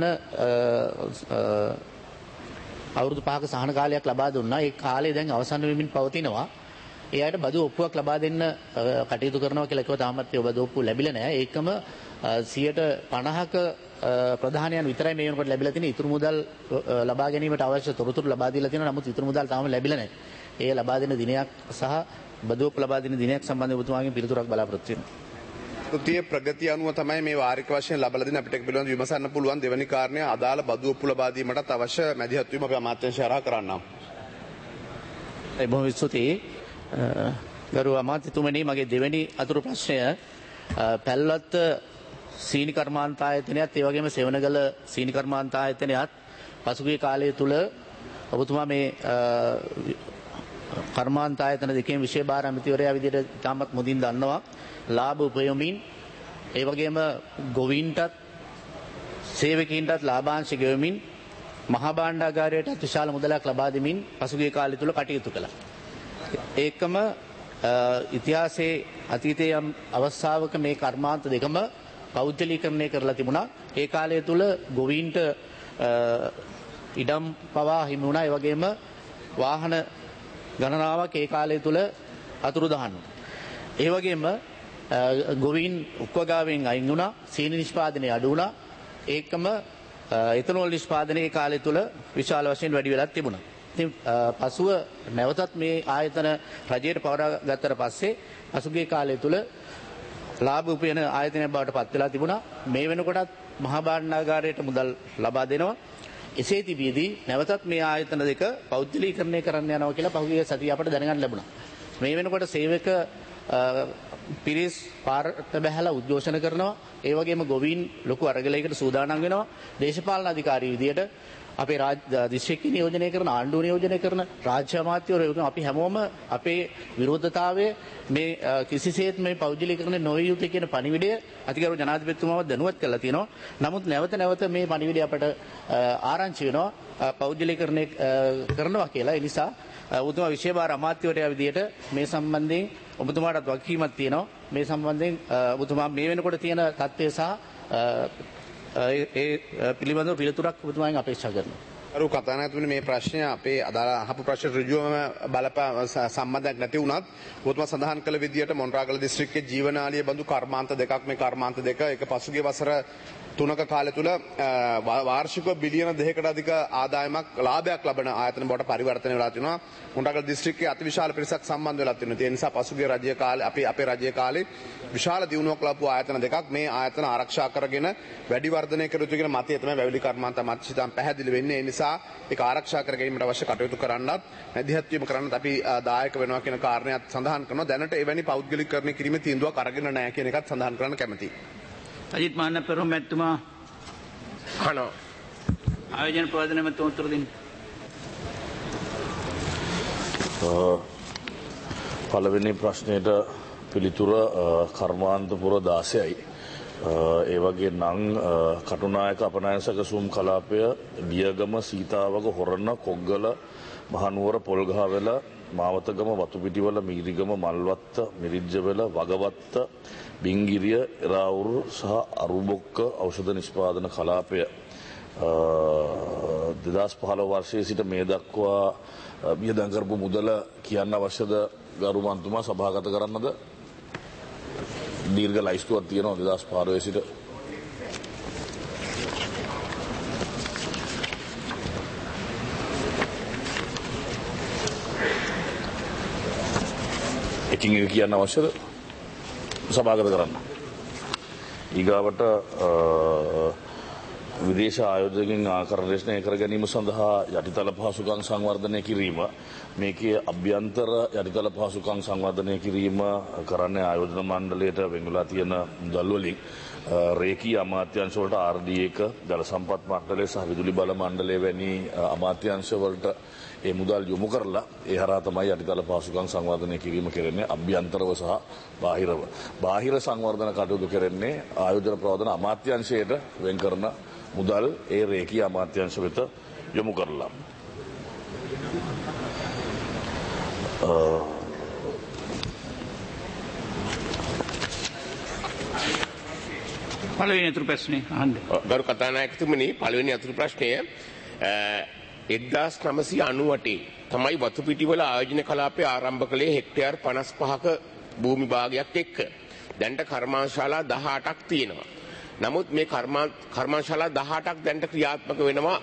අවුරුදු 5ක සහන කාලයක් ලබා දුන්නා. ඒ කාලය දැන් අවසන් වෙමින් පවතිනවා. ඒ අයට බදු ඔප්පුවක් ලබා දෙන්න කටයුතු කරනවා කියලා කිව්වා. තාමත් ඒ බදු ඔප්පුව ලැබිලා නැහැ. ඒකම 50ක ප්‍රධානයන් විතරයි මේ වෙනකොට ලැබිලා තියෙන්නේ. ඉතුරු මුදල් ලබා ගැනීමට අවශ්‍ය තොරතුරු ලබා දීලා තියෙනවා. නමුත් ඉතුරු මුදල් තාම ලැබිලා නැහැ. ඒ ලබා දෙන දිනයක් සහ බදු ලබා දෙන දිනයක් සම්බන්ධව ඔබතුමාගෙන් පිළිතුරක් බලාපොරොත්තු වෙනවා. කෘතිය ප්‍රගතිය අනුව තමයි මේ වාරික වශයෙන් ලබලා දෙන අපිට පිළිබඳව විමසන්න පුළුවන්. දෙවැනි කාරණය අදාළ බදු ඔප්පු ලබා දීමටත් අවශ්‍ය මැදිහත් වීම අපි අමාත්‍යාංශය හරහා කරන්නම්. බොහොම ස්තුතියි. ගරු අමාත්‍යතුමනි, මගේ දෙවැනි අතුරු ප්‍රශ්නය පැල්වත්ත සීනි කර්මාන්ත ආයතනයත් ඒ වගේම සෙවණගල සීනි කර්මාන්ත ආයතනයත් පසුගිය කාලය තුල ඔබතුමා මේ කර්මාන්ත ආයතන දෙකේම විශේෂ භාර අමාත්‍යවරයා විදිහට තාමත් මුදින් දන්නවා. ලාභ උපයමින් ඒ වගේම ගොවීන්ටත් සේවකීන්ටත් ලාභාංශ ගෙවමින් මහා භාණ්ඩාගාරයටත් විශාල මුදලක් ලබා දෙමින් පසුගිය කාලය තුල කටයුතු කළා. ඒකම ඉතිහාසයේ අතීතයේ යම් අවස්ථාවක මේ කර්මාන්ත දෙකම පෞද්ගලීකරණය කරලා තිබුණා. ඒ කාලය තුල ගොවීන්ට ඉඩම් පවා හිමි වුණා. ඒ වගේම වාහන ගණනාවක් ඒ කාලය තුල අතුරුදහන් වුණා. ඒ වගේම ගොවීන් උක්වගාවෙන් අයින් වුණා. සීනි නිෂ්පාදනය අඩු වුණා. ඒකම එතනෝල් නිෂ්පාදනය ඒ කාලය තුල විශාල වශයෙන් වැඩි වෙලා තිබුණා. ඉතින් පසුව නැවතත් මේ ආයතන රජයට පවරා ගත්තට පස්සේ පසුගිය කාලය තුල ලාභ උපයන ආයතනයක් බවට පත් වෙලා තිබුණා. මේ වෙනකොටත් මහා භාණ්ඩාගාරයට මුදල් ලබා දෙනවා. එසේ තිබියදී නැවතත් මේ ආයතන දෙක පෞද්ගලීකරණය කරන්න යනවා කියලා පහුගිය සතිය අපට දැනගන්න ලැබුණා. මේ වෙනකොට සේවක පිරිස් පාරට බැහැලා උද්ඝෝෂණ කරනවා. ඒ වගේම ගොවීන් ලොකු අරගලයකට සූදානම් වෙනවා. දේශපාලන අධිකාරී විදියට අපේ දිස්ත්‍රික්ක නියෝජනය කරන ආණ්ඩුව නියෝජනය කරන රාජ්‍ය අමාත්‍යවරු අපි හැමෝම අපේ විරෝධතාවය මේ කිසිසේත් මේ පෞද්ගලීකරණය නොවිය යුතුයි කියන පණිවිඩය අතිගරු ජනාධිපතිතුමාව දැනුවත් කරලා තියෙනවා. නමුත් නැවත මේ පණිවිඩය අපට ආරංචි වෙනවා පෞද්ගලීකරණය කරනවා කියලා. ඒ නිසා ඔබතුමා විශේෂ භාර අමාත්‍යවරයා විදියට මේ සම්බන්ධයෙන් ඔබතුමාටත් වගකීමක් තියෙනවා. මේ සම්බන්ධයෙන් ඔබතුමා මේ වෙනකොට තියෙන තත්ත්වය සහ ඒ පිළිබඳව පිළිතුරක් ඔබතුමාගෙන් අපේක්ෂා කරනවා. අරු කතානායකතුමනි, මේ ප්‍රශ්නය අපේ අදාළ අහපු ප්‍රශ්න ඍජුවම බලපා සම්බන්ධයක් නැති වුණත් ඔබතුමා සඳහන් කළ විදියට මොණරාගල දිස්ත්‍රික්කයේ ජීවනාලිය බඳු කර්මාන්ත දෙකක් මේ කර්මාන්ත දෙක එක පසුගිය වසර 3ක කාලය තුල වාර්ෂිකව බිලියන 2කට අධික ආදායමක් ලාභයක් ලබන ආයතන බවට පරිවර්තනය වෙලා තිනවා. මොණරාගල දිස්ත්‍රික්කයේ අතිවිශාල පිරිසක් සම්බන්ධ වෙලා තිනවා. ඒ නිසා පසුගිය රජය කාලේ අපේ රජයේ කාලේ විශාල දියුණුවක් ලබපු ආයතන දෙකක් මේ ආයතන ආරක්ෂා කරගෙන වැඩි වර්ධනය කර යුතු කියන මතය තමයි වැවිලි කර්මාන්ත අමාත්‍යාංශයෙන් පැහැදිලි වෙන්නේ. ඒ නිසා නිසා ඒක ආරක්ෂා කර ගැනීමට අවශ්‍ය කටයුතු කරන්නත් මැදිහත් වීම කරන්නත් අපි දායක වෙනවා කියන කාරණයක් සඳහන් කරනවා. දැනට එවැනි පෞද්ගලිකකරණය කිරීමේ තීන්දුවක් අරගෙන නැහැ කියන එකත් සඳහන් කරන්න කැමැතියි. අජිත් මාන්නපෙරහුම් මැතිතුමා අහනවා. ආයෝජන ප්‍රවර්ධන මැතිතුමා උත්තර දෙන්න. පළවෙනි ප්‍රශ්නයට පිළිතුර කර්මාන්තපුර 16යි. ඒ වගේ නම් කටුනායක අපනායසක සූම් කලාපය බියගම සීතාවක හොරණ කොග්ගල මහනුවර පොල්ගහවෙල මාවතගම වතුපිටිවල මීරිගම මල්වත්ත මිරිජ්ජවෙල වගවත්ත බිංගිරිය එරාවුරු සහ අරුබොක්ක ඖෂධ නිෂ්පාදන කලාපය 2015 වර්ෂයේ සිට මේ දක්වා වියදම් කරපු මුදල කියන්න අවශ්‍යද ගරු මන්තුමා සභාගත කරන්නද? දීර්ඝ ලයිස්තුවක් තියෙනවා 2015 සිට. එකින් එක කියන්න අවශ්‍යද? සභාගත කරන්න. ඊගාවට විදේශ ආයෝජකයන් ආකර්ෂණය කර ගැනීම සඳහා යටිතල පහසුකම් සංවර්ධනය කිරීම මේකේ අභ්‍යන්තර යටිතල පහසුකම් සංවර්ධනය කිරීම කරන්නේ ආයෝජන මණ්ඩලයට වෙන්වලා තියෙන මුදල් වලින් රේකී අමාත්‍යාංශ වලට RD1 ජල සම්පත් මණ්ඩලය සහ විදුලි බල මණ්ඩලය වැනි අමාත්‍යාංශ වලට ඒ මුදල් යොමු කරලා ඒ හරහා තමයි යටිතල පහසුකම් සංවර්ධනය කිරීම කෙරෙන්නේ අභ්‍යන්තරව සහ බාහිරව. බාහිර සංවර්ධන කටයුතු කෙරෙන්නේ ආයෝජන ප්‍රවර්ධන අමාත්‍යාංශයට වෙන් කරන මුදල් ඒ රේකී අමාත්‍යාංශ වෙත යොමු කරලා. පළවෙනි අතුරු ප්‍රශ්නේ අහන්න. ගරු කතානායකතුමනි පළවෙනි අතුරු ප්‍රශ්නය 1998 තමයි වතුපිටිවල ආයෝජන කලාපය ආරම්භ කළේ හෙක්ටයාර් 55ක භූමි භාගයක් එක්ක. දැන්ට කර්මාන්තශාලා 18ක් තියෙනවා. නමුත් මේ කර්මාන්තශාලා 18ක් දැන්ට ක්‍රියාත්මක වෙනවා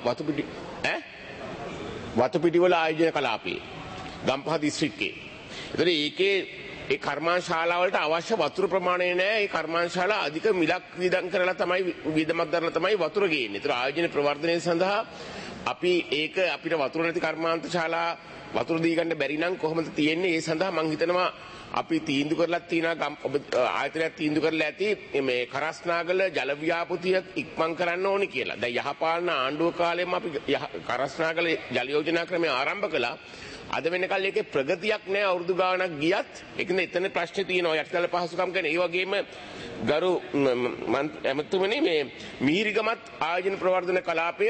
වතුපිටිවල ආයෝජන කලාපයේ ගම්පහ දිස්ත්‍රික්කයේ. ඒතර ඒකේ ඒ කර්මාන්තශාලා වලට අවශ්‍ය වතුර ප්‍රමාණය නැහැ. ඒ කර්මාන්තශාලා අධික මිලක් වියදම් කරලා තමයි වියදමක් දරලා තමයි වතුර ගේන්නේ. ඒතර ආයෝජන ප්‍රවර්ධනය සඳහා අපි ඒක අපිට වතුර නැති කර්මාන්තශාලා වතුර දී ගන්න බැරි නම් කොහොමද තියෙන්නේ? ඒ සඳහා මම හිතනවා අපි තීන්දුව කරලා තියෙනවා ආයතනයක් තීන්දුව කරලා ඇති මේ කරස්නාගල ජල ව්‍යාපෘතිය ඉක්මන් කරන්න ඕනි කියලා. දැන් යහපාලන ආණ්ඩුව කාලෙම අපි කරස්නාගල ජල යෝජනා ක්‍රමය ආරම්භ කළා. අද වෙනකල් ඒකේ ප්‍රගතියක් නැහැ. අවුරුදු ගාණක් ගියත් ඒකනේ එතන ප්‍රශ්නේ තියෙනවා යටිතල පහසුකම් ගැන. ඒ වගේම ගරු එමතුමනි මේ මිහිරිගමත් ආයෝජන ප්‍රවර්ධන කලාපය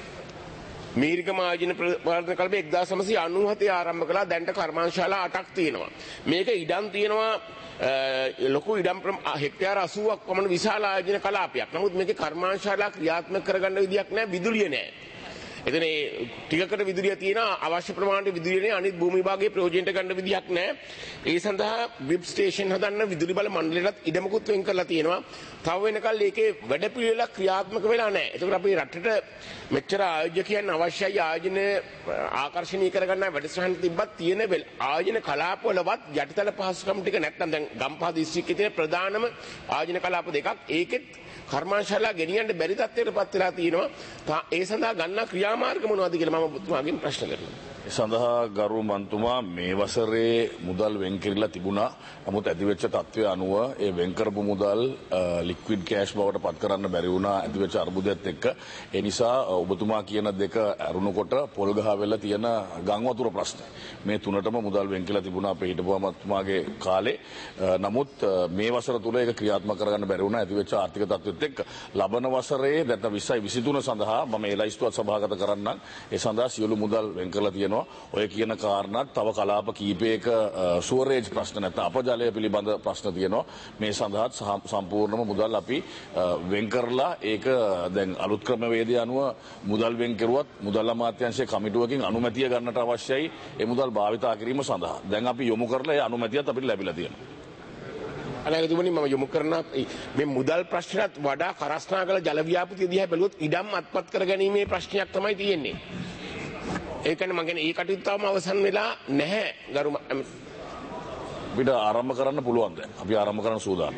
මීරිගම ආයෝජන ප්‍රවර්ධන කලාපය 1997 ආරම්භ කළා. දැන්ට කර්මාන්තශාලා 8ක් තියෙනවා. මේක ඉඩම් තියෙනවා ලොකු ඉඩම් හෙක්ටයාර 80ක් වමන විශාල ආයෝජන කලාපයක්. නමුත් මේකේ කර්මාන්තශාලා ක්‍රියාත්මක කරගන්න විදියක් නැහැ. විදුලිය නැහැ. එතන ටිකකට විදුලිය තියෙනවා. අවශ්‍ය ප්‍රමාණයට විදුලිය නැහැ. අනිත් භූමි භාගයේ ප්‍රයෝජනට ගන්න විදියක් නැහැ. ඒ සඳහා විප් ස්ටේෂන් හදන්න විදුලි බල මණ්ඩලයටත් ඉඩමකුත් වෙන් කරලා තියෙනවා. තව වෙනකල් ඒකේ වැඩපිළිවෙලක් ක්‍රියාත්මක වෙලා නැහැ. ඒකට අපි රටට මෙච්චර ආයෝජකයන් අවශ්‍යයි ආයෝජන ආකර්ෂණීය කරගන්න වැඩසටහන් තිබ්බත් තියෙන ආයෝජන කලාපවලවත් යටිතල පහසුකම් ටික නැත්නම් දැන් ගම්පහ දිස්ත්‍රික්කයේ තියෙන ප්‍රධානම ආයෝජන කලාප දෙකක් ඒකෙත් කර්මාන්තශාලා ගෙනියන්න බැරි තත්ත්වයකටපත් වෙලා තියෙනවා. ඒ සඳහා ගන්න ක්‍රියාමාර්ග මොනවද කියලා මම ඔබතුමාගෙන් ප්‍රශ්න කරනවා. ඒ සඳහා ගරු මන්තුමා මේ වසරේ මුදල් වෙන් කෙරලා තිබුණා. නමුත් ඇතිවෙච්ච තත්ත්වය අනුව ඒ වෙන් කරපු මුදල් ලික්විඩ් කෑෂ් බවට පත් කරන්න බැරි වුණා ඇතිවෙච්ච අර්බුදයත් එක්ක. ඒ නිසා ඔබතුමා කියන දෙක අරුණකොට පොල්ගහවෙල තියෙන ගම් වතුර ප්‍රශ්න. මේ තුනටම මුදල් වෙන් කෙරලා තිබුණා අපේ හිටපු අමාත්‍යතුමාගේ කාලේ. නමුත් මේ වසර තුල ඒක ක්‍රියාත්මක කරගන්න බැරි වුණා ඇතිවෙච්ච ආර්ථික තත්ත්වෙත් එක්ක. ලබන වසරේ නැත්නම් 20 23 සඳහා මම ඒ ලයිස්තුවත් සභාගත කරන්නම්. ඒ සඳහා සියලු මුදල් වෙන් කරලා තියෙනවා. ඔය කියන කාරණාත් තව කලාප කීපයක සුවරේජ් ප්‍රශ්න නැත්නම් අපජලය පිළිබඳ ප්‍රශ්න තියෙනවා. මේ සඳහාත් සම්පූර්ණම මුදල් අපි වෙන් කරලා ඒක දැන් අලුත් ක්‍රමවේදය අනුව මුදල් වෙන් කෙරුවත් මුදල් අමාත්‍යාංශයේ කමිටුවකින් අනුමැතිය ගන්නට අවශ්‍යයි ඒ මුදල් භාවිතා කිරීම සඳහා. දැන් අපි යොමු කරලා ඒ අනුමැතියත් අපිට ලැබිලා තියෙනවා. අනාගතවලදී මම යොමු කරන මේ මුදල් ප්‍රශ්නත් වඩා කරස්නාගල ජල ව්‍යාපෘතිය දිහා බැලුවොත් ඉඩම් අත්පත් කරගැනීමේ ප්‍රශ්නයක් තමයි තියෙන්නේ. ඒ කියන්නේ මම කියන්නේ ඒ කටයුතු තාම අවසන් වෙලා නැහැ ගරු අපිට ආරම්භ කරන්න පුළුවන් දැන්. අපි ආරම්භ කරන්න සූදානම්.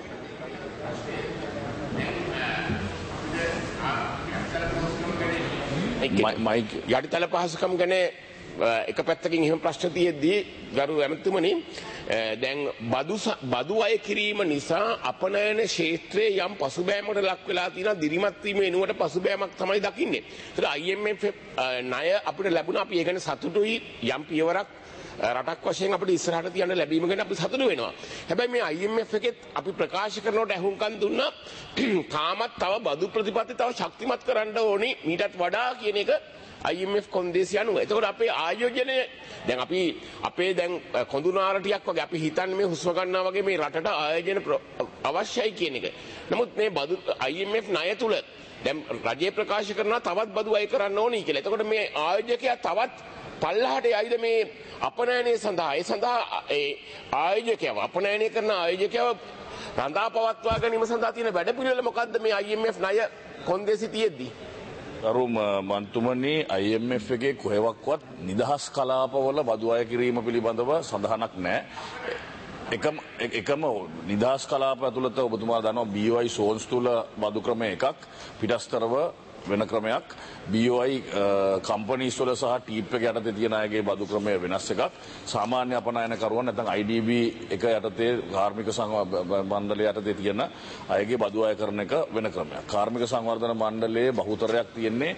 යටිතල පහසුකම් ගැන එක පැත්තකින් එහෙම ප්‍රශ්න තියෙද්දී ගරු ඇමතුමනි දැන් බදු අය කිරීම නිසා අපනයන ක්ෂේත්‍රයේ යම් පසුබෑමකට ලක් වෙලා තියෙන දිරිමත් වීම වෙනුවට පසුබෑමක් තමයි දකින්නේ. ඒතර IMF ණය අපිට ලැබුණා අපි ඒ ගැන සතුටුයි යම් පියවරක් රටක් වශයෙන් අපිට ඉස්සරහට තියන්න ලැබීම ගැන අපි සතුටු වෙනවා. හැබැයි මේ IMF එකෙත් අපි ප්‍රකාශ කරනකොට අහුම්කම් දුන්නා තාමත් තව බදු ප්‍රතිපත්ති තව ශක්තිමත් කරන්න ඕනි මීටත් වඩා කියන එක IMF කොන්දේසි අනුව. එතකොට අපේ ආයෝජනය දැන් අපි අපේ දැන් කොඳුනාරටියක් වගේ අපි හිතන්නේ මේ හුස්ම ගන්නවා වගේ මේ රටට ආයෝජන අවශ්‍යයි කියන එක. නමුත් මේ බදු IMF ණය තුල දැන් රජය ප්‍රකාශ කරනවා තවත් බදු අය කරන්න ඕනි කියලා. එතකොට මේ ආයෝජකයා තවත් පල්ලහට යයිද මේ අපනයනය සඳහා ඒ සඳහා ඒ ආයෝජකයව අපනයනය කරන ආයෝජකයව රඳා පවත්වා ගැනීම සඳහා තියෙන වැඩපිළිවෙල මොකද්ද මේ IMF ණය කොන්දේසි තියෙද්දී? ගරු මන්තුමනි IMF එකේ කොහෙවත්වත් නිදහස් කලාපවල බදු අය කිරීම පිළිබඳව සඳහනක් නැහැ. එකම නිදහස් කලාප ඇතුළත ඔබතුමා දන්නවා BOI zones තුල බදු ක්‍රම එකක් පිටස්තරව වෙන ක්‍රමයක් BOI කම්පනීස් වල සහ ටීප් එක යටතේ තියෙන අයගේ බදු ක්‍රමය වෙනස් එකක් සාමාන්‍ය අපනයනකරුවන් නැත්නම් IDB එක යටතේ කාර්මික මණ්ඩලය යටතේ තියෙන අයගේ බදු අය කරන එක වෙන ක්‍රමයක්. කාර්මික සංවර්ධන මණ්ඩලයේ බහුතරයක් තියෙන්නේ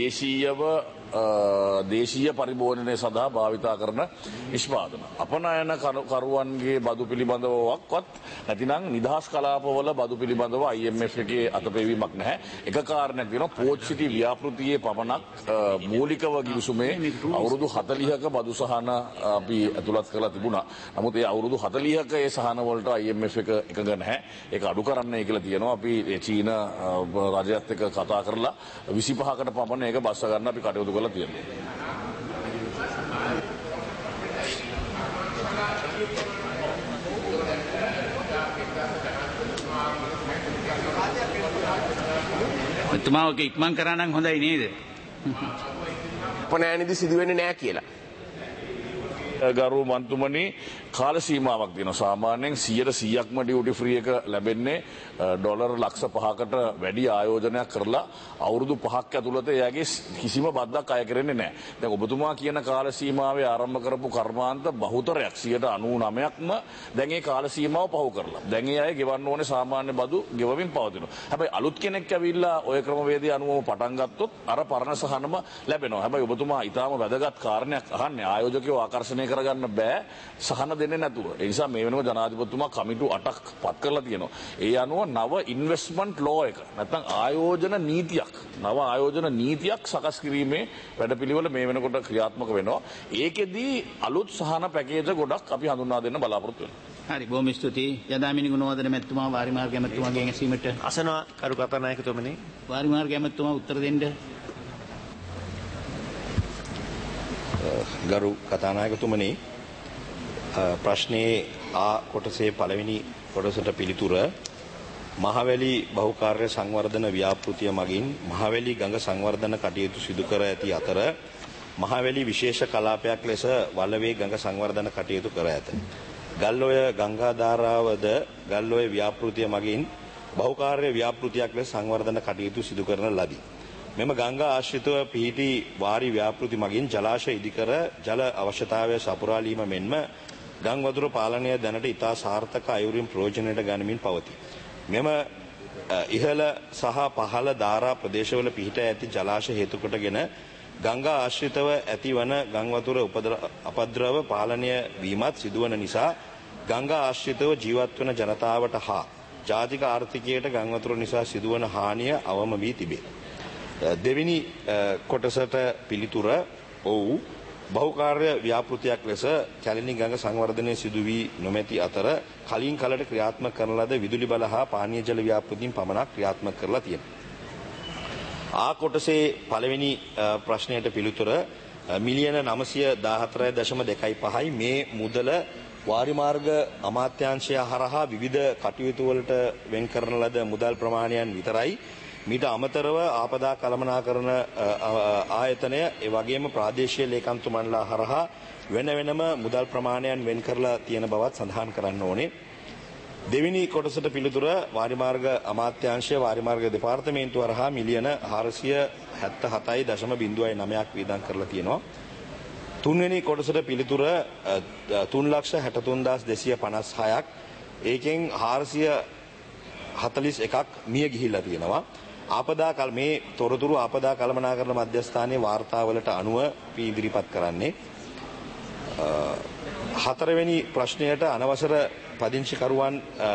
දේශීය පරිභෝජනය සඳහා භාවිතා කරන නිෂ්පාදන. අපනයන කරුවන්ගේ බදු පිළිබඳවවත් නැතිනම් නිදහස් කලාපවල බදු පිළිබඳව IMF එකේ අතපෙවීමක් නැහැ. එක කාරණයක් තියෙනවා පෝච් සිටි ව්‍යාපෘතියේ පමණක් මූලිකව ගිවිසුමේ අවුරුදු 40ක බදු සහන අපි ඇතුළත් කරලා තිබුණා. නමුත් ඒ අවුරුදු 40ක ඒ සහන වලට IMF එක එකඟ නැහැ. ඒක අඩු කරන්නයි කියලා තියෙනවා. අපි චීන රජයත් එක්ක කතා කරලා 25කට පමණ ඒක බස්ස ගන්න අපි කටයුතු කරලා තියෙනවා. එතුමා ඔක ඉක්මන් කරා නම් හොඳයි නේද? අපනයනදී සිදුවෙන්නේ නැහැ කියලා. ගරු මන්තුමනි කාල සීමාවක් දෙනවා. සාමාන්‍යයෙන් 100%ක්ම ඩියුටි ෆ්‍රී එක ලැබෙන්නේ ඩොලර් ලක්ෂ 5කට වැඩි ආයෝජනයක් කරලා අවුරුදු 5ක් ඇතුළත එයාගේ කිසිම බද්දක් අය කරන්නේ නැහැ. දැන් ඔබතුමා කියන කාල සීමාවේ ආරම්භ කරපු කර්මාන්ත බහුතරයක් 99%ක්ම දැන් ඒ කාල සීමාව පහු කරලා. දැන් ඒ අය ගෙවන්න ඕනේ සාමාන්‍ය බදු ගෙවමින් පවතිනවා. හැබැයි අලුත් කෙනෙක් ඇවිල්ලා ඔය ක්‍රමවේදය අනුවම පටන් ගත්තොත් අර පරණ සහනම ලැබෙනවා. හැබැයි ඔබතුමා ඊටාම වැදගත් කාරණයක් අහන්නේ ආයෝජකයෝ ආකර්ෂණය කරගන්න බෑ සහන දෙන්නේ නැතුව. ඒ නිසා මේ වෙනකොට ජනාධිපතිතුමා කමිටු 8ක් පත් කරලා තියෙනවා. ඒ අනුව නව ඉන්වෙස්ට්මන්ට් ලෝ එක නැත්නම් ආයෝජන නීතියක් නව ආයෝජන නීතියක් සකස් කිරීමේ වැඩපිළිවෙල මේ වෙනකොට ක්‍රියාත්මක වෙනවා. ඒකෙදී අලුත් සහන පැකේජ ගොඩක් අපි හඳුන්වා දෙන්න බලාපොරොත්තු වෙනවා. හරි බොහොම ස්තුතියි. යදාමිනි ගුණවර්ධන මැතිතුමා වාරිමාර්ග මැතිතුමාගෙන් ඇසීමට අසනවා කරු කතානායකතුමනි. වාරිමාර්ග මැතිතුමා උත්තර දෙන්න. ගරු කතානායකතුමනි ප්‍රශ්නයේ ආ කොටසේ පළවෙනි කොටසට පිළිතුර මහවැලි බහුකාර්ය සංවර්ධන ව්‍යාපෘතිය මගින් මහවැලි ගඟ සංවර්ධන කටයුතු සිදු කර ඇති අතර මහවැලි විශේෂ කලාපයක් ලෙස වලවේ ගඟ සංවර්ධන කටයුතු කර ඇත. ගල්ඔය ගංගා ධාරාවද ගල්ඔය ව්‍යාපෘතිය මගින් බහුකාර්ය ව්‍යාපෘතියක් ලෙස සංවර්ධන කටයුතු සිදු කරන ලදී. මෙම ගංගා ආශ්‍රිතව පිහිටි වාරි ව්‍යාපෘති මගින් ජලාශය ඉදිකර ජල අවශ්‍යතාවය සපුරාලීම මෙන්ම ගං වතුර පාලනය දැනට ඉතා සාර්ථක අයුරින් ප්‍රයෝජනයට ගනිමින් පවතී. මෙම ඉහළ සහ පහළ ධාරා ප්‍රදේශවල පිහිට ඇති ජලාශ හේතු කොටගෙන ගංගා ආශ්‍රිතව ඇතිවන ගං වතුර අපද්‍රව පාලනය වීමත් සිදුවන නිසා ගංගා ආශ්‍රිතව ජීවත් වන ජනතාවට හා ජාතික ආර්ථිකයට ගං වතුර නිසා සිදුවන හානිය අවම වී තිබේ. දෙවෙනි කොටසට පිළිතුර ඔව් බහුකාර්ය ව්‍යාපෘතියක් ලෙස කැලණි ගඟ සංවර්ධනය සිදු වී නොමැති අතර කලින් කලට ක්‍රියාත්මක කරන ලද විදුලි බල හා පානීය ජල ව්‍යාපෘතීන් පමණක් ක්‍රියාත්මක කරලා තියෙනවා. ආ කොටසේ පළවෙනි ප්‍රශ්නයට පිළිතුර මිලියන 914.25යි මේ මුදල වාරිමාර්ග අමාත්‍යාංශය හරහා විවිධ කටයුතු වලට වෙන් කරන ලද මුදල් ප්‍රමාණයන් විතරයි. මීට අමතරව ආපදා කළමනාකරණ ආයතනය ඒ වගේම ප්‍රාදේශීය ලේකම්තුමන්ලා හරහා වෙන වෙනම මුදල් ප්‍රමාණයන් වෙන් කරලා තියෙන බවත් සඳහන් කරන්න ඕනේ. දෙවෙනි කොටසට පිළිතුර වාරිමාර්ග අමාත්‍යාංශය වාරිමාර්ග දෙපාර්තමේන්තුව හරහා මිලියන 477.09ක් වියදම් කරලා තියෙනවා. තුන්වෙනි කොටසට පිළිතුර 3,63,256ක්. ඒකෙන් 441ක් මිය ගිහිල්ලා තියෙනවා. මේ තොරතුරු ආපදා කළමනාකරණ මධ්‍යස්ථානයේ වාර්තාවලට අනුව අපි ඉදිරිපත් කරන්නේ. හතරවෙනි ප්‍රශ්නයට අනවසර පදිංචිකරුවන්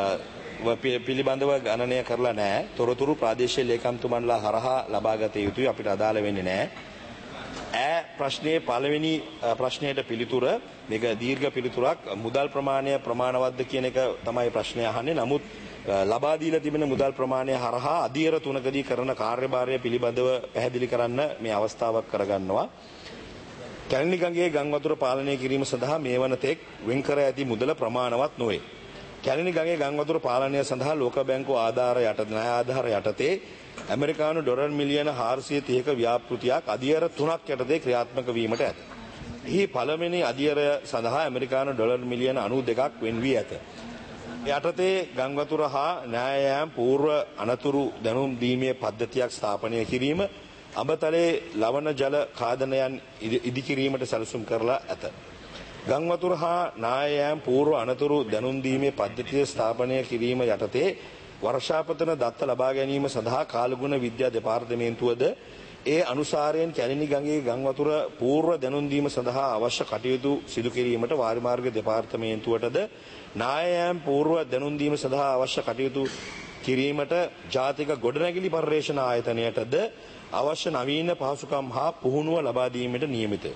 පිළිබඳව ගණනය කරලා නැහැ. තොරතුරු ප්‍රාදේශීය ලේකම්තුමන්ලා හරහා ලබාගත යුතුයි, අපිට අදාළ වෙන්නේ නැහැ. ප්‍රශ්නයේ පළවෙනි ප්‍රශ්නයට පිළිතුර මේක දීර්ඝ පිළිතුරක්. මුදල් ප්‍රමාණය ප්‍රමාණවත්ද කියන එක තමයි ප්‍රශ්නය අහන්නේ. නමුත් ලබා දීලා තිබෙන මුදල් ප්‍රමාණය හරහා අධීර තුනකදී කරන කාර්යභාරය පිළිබඳව පැහැදිලි කරන්න මේ අවස්ථාවක් කරගන්නවා. කැලණි ගඟේ ගං වතුර පාලනය කිරීම සඳහා මේ වන තෙක් වෙන් කර ඇති මුදල ප්‍රමාණවත් නොවේ. කැලණි ගඟේ ගං වතුර පාලනය සඳහා ලෝක බැංකුව ආධාර යටතේ ඇමරිකානු ඩොලර් මිලියන 430ක ව්‍යාපෘතියක් අධියර 3ක් යටතේ ක්‍රියාත්මක වීමට ඇත. එහි පළවෙනි අධියරය සඳහා ඇමරිකානු ඩොලර් මිලියන 92ක් වෙන් වී ඇත. යටතේ ගං වතුර හා න්‍යායයන් පූර්ව අනතුරු දැනුම් දීමේ පද්ධතියක් ස්ථාපනය කිරීම, අඹතලේ ලවණ ජල කාදනයන් ඉදිකිරීමට සැලසුම් කරලා ඇත. ගං වතුර හා නායයන් පූර්ව අනතුරු දැනුම් දීමේ පද්ධතිය ස්ථාපනය කිරීම යටතේ වර්ෂාපතන දත්ත ලබා ගැනීම සඳහා කාලගුණ විද්‍යා දෙපාර්තමේන්තුවද ඒ අනුසාරයෙන් කැලණි ගඟේ ගං වතුර පූර්ව දැනුම් දීම සඳහා අවශ්‍ය කටයුතු සිදු කිරීමට වාරිමාර්ග දෙපාර්තමේන්තුවටද නායයන් පූර්ව දැනුම් දීම සඳහා අවශ්‍ය කටයුතු කිරීමට ජාතික ගොඩනැගිලි පර්යේෂණ ආයතනයටද අවශ්‍ය නවීන පහසුකම් හා පුහුණුව ලබා දීමට නියමිතය.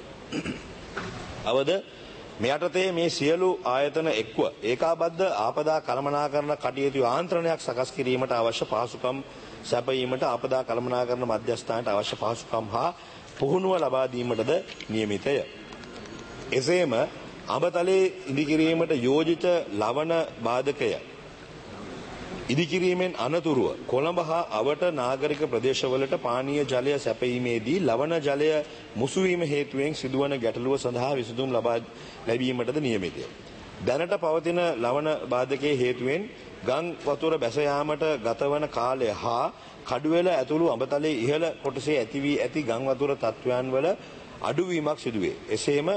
අවද මේ යටතේ මේ සියලු ආයතන එක්ව ඒකාබද්ධ ආපදා කළමනාකරණ කටයුතු යාන්ත්‍රණයක් සකස් කිරීමට අවශ්‍ය පහසුකම් සැපයීමට ආපදා කළමනාකරණ මධ්‍යස්ථානයට අවශ්‍ය පහසුකම් හා පුහුණුව ලබා දීමටද නියමිතය. එසේම අඹතලේ ඉදිකිරීමට යෝජිත ලවණ බාධකය ඉදිකිරීමෙන් අනතුරුව කොළඹ හා අවට නාගරික ප්‍රදේශවලට පානීය ජලය සැපයීමේදී ලවණ ජලය මුසුවීම හේතුවෙන් සිදුවන ගැටලුව සඳහා විසඳුම් ලැබීමටද නියමිතය. දැනට පවතින ලවණ බාධකයේ හේතුවෙන් ගං වතුර බැස යාමට ගතවන කාලය හා කඩුවෙල ඇතුළු අඹතලේ ඉහළ කොටසේ ඇති වී ඇති ගං වතුර තත්ත්වයන් වල අඩුවීමක් සිදුවේ. එසේම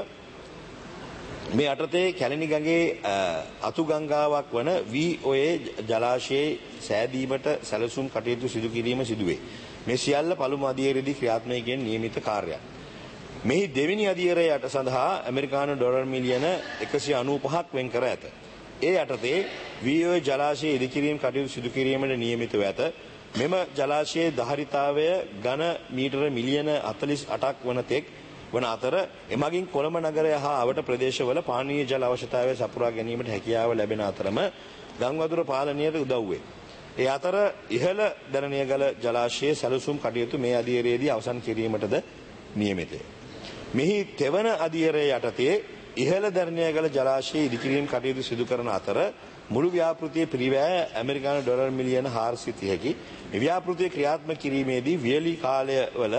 මේ යටතේ කැලණි ගඟේ අතු ගංගාවක් වන VOA ජලාශයේ සෑදීමට සැලසුම් කටයුතු සිදු කිරීම සිදුවේ. මේ සියල්ල පළමු අධියරේදී ක්‍රියාත්මක කියන නියමිත කාර්යයක්. මෙහි දෙවෙනි අධියරය යට සඳහා ඇමරිකානු ඩොලර් මිලියන 195ක් වෙන් කර ඇත. ඒ යටතේ VOA ජලාශයේ ඉදිකිරීම කටයුතු සිදු කිරීමට නියමිතව ඇත. මෙම ජලාශයේ ධාරිතාවය ඝන මීටර මිලියන 48ක් වන තෙක් වන අතර එමගින් කොළඹ නගරය හා අවට ප්‍රදේශවල පානීය ජල අවශ්‍යතාවය සපුරා ගැනීමට හැකියාව ලැබෙන අතරම ගං වතුර පාලනයට උදව් වේ. ඒ අතර ඉහළ දරණියගල ජලාශයේ සැලසුම් කටයුතු මේ අධියරයේදී අවසන් කිරීමටද නියමිතය. මෙහි තෙවන අධියරය යටතේ ඉහළ දරණියගල ජලාශයේ ඉදිකිරීම කටයුතු සිදු කරන අතර මුළු ව්‍යාපෘතියේ පිරිවැය ඇමරිකානු ඩොලර් මිලියන 430කි. මේ ව්‍යාපෘතිය ක්‍රියාත්මක කිරීමේදී වියලි කාලයවල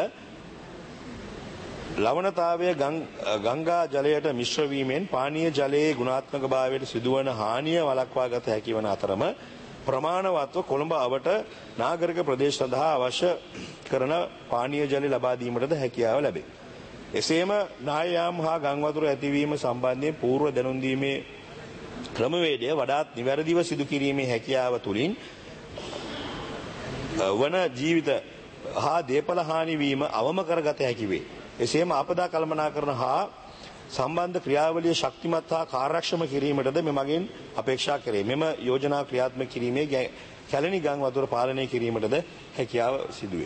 ලවණතාවය ගංගා ජලයට මිශ්‍ර වීමෙන් පානීය ජලයේ ගුණාත්මක භාවයට සිදුවන හානිය වළක්වා ගත හැකි වන අතරම ප්‍රමාණවත්ව කොළඹ අවට නාගරික ප්‍රදේශ සඳහා අවශ්‍ය කරන පානීය ජල ලබා දීමටද හැකියාව ලැබේ. එසේම නායයාම් හා ගං වතුර ඇතිවීම සම්බන්ධයෙන් පූර්ව දැනුම් දීමේ ක්‍රමවේදය වඩාත් නිවැරදිව සිදු කිරීමේ හැකියාව තුළින් වන ජීවිත හා දේපල හානි වීම අවම කරගත හැකි වේ. එසේම ආපදා කළමනාකරණ හා සම්බන්ධ ක්‍රියාවලිය ශක්තිමත් හා කාර්යක්ෂම කිරීමටද මෙමගින් අපේක්ෂා කරේ. මෙම යෝජනා ක්‍රියාත්මක කිරීමේ කැලණි ගං වතුර පාලනය කිරීමටද හැකියාව සිදුවේ.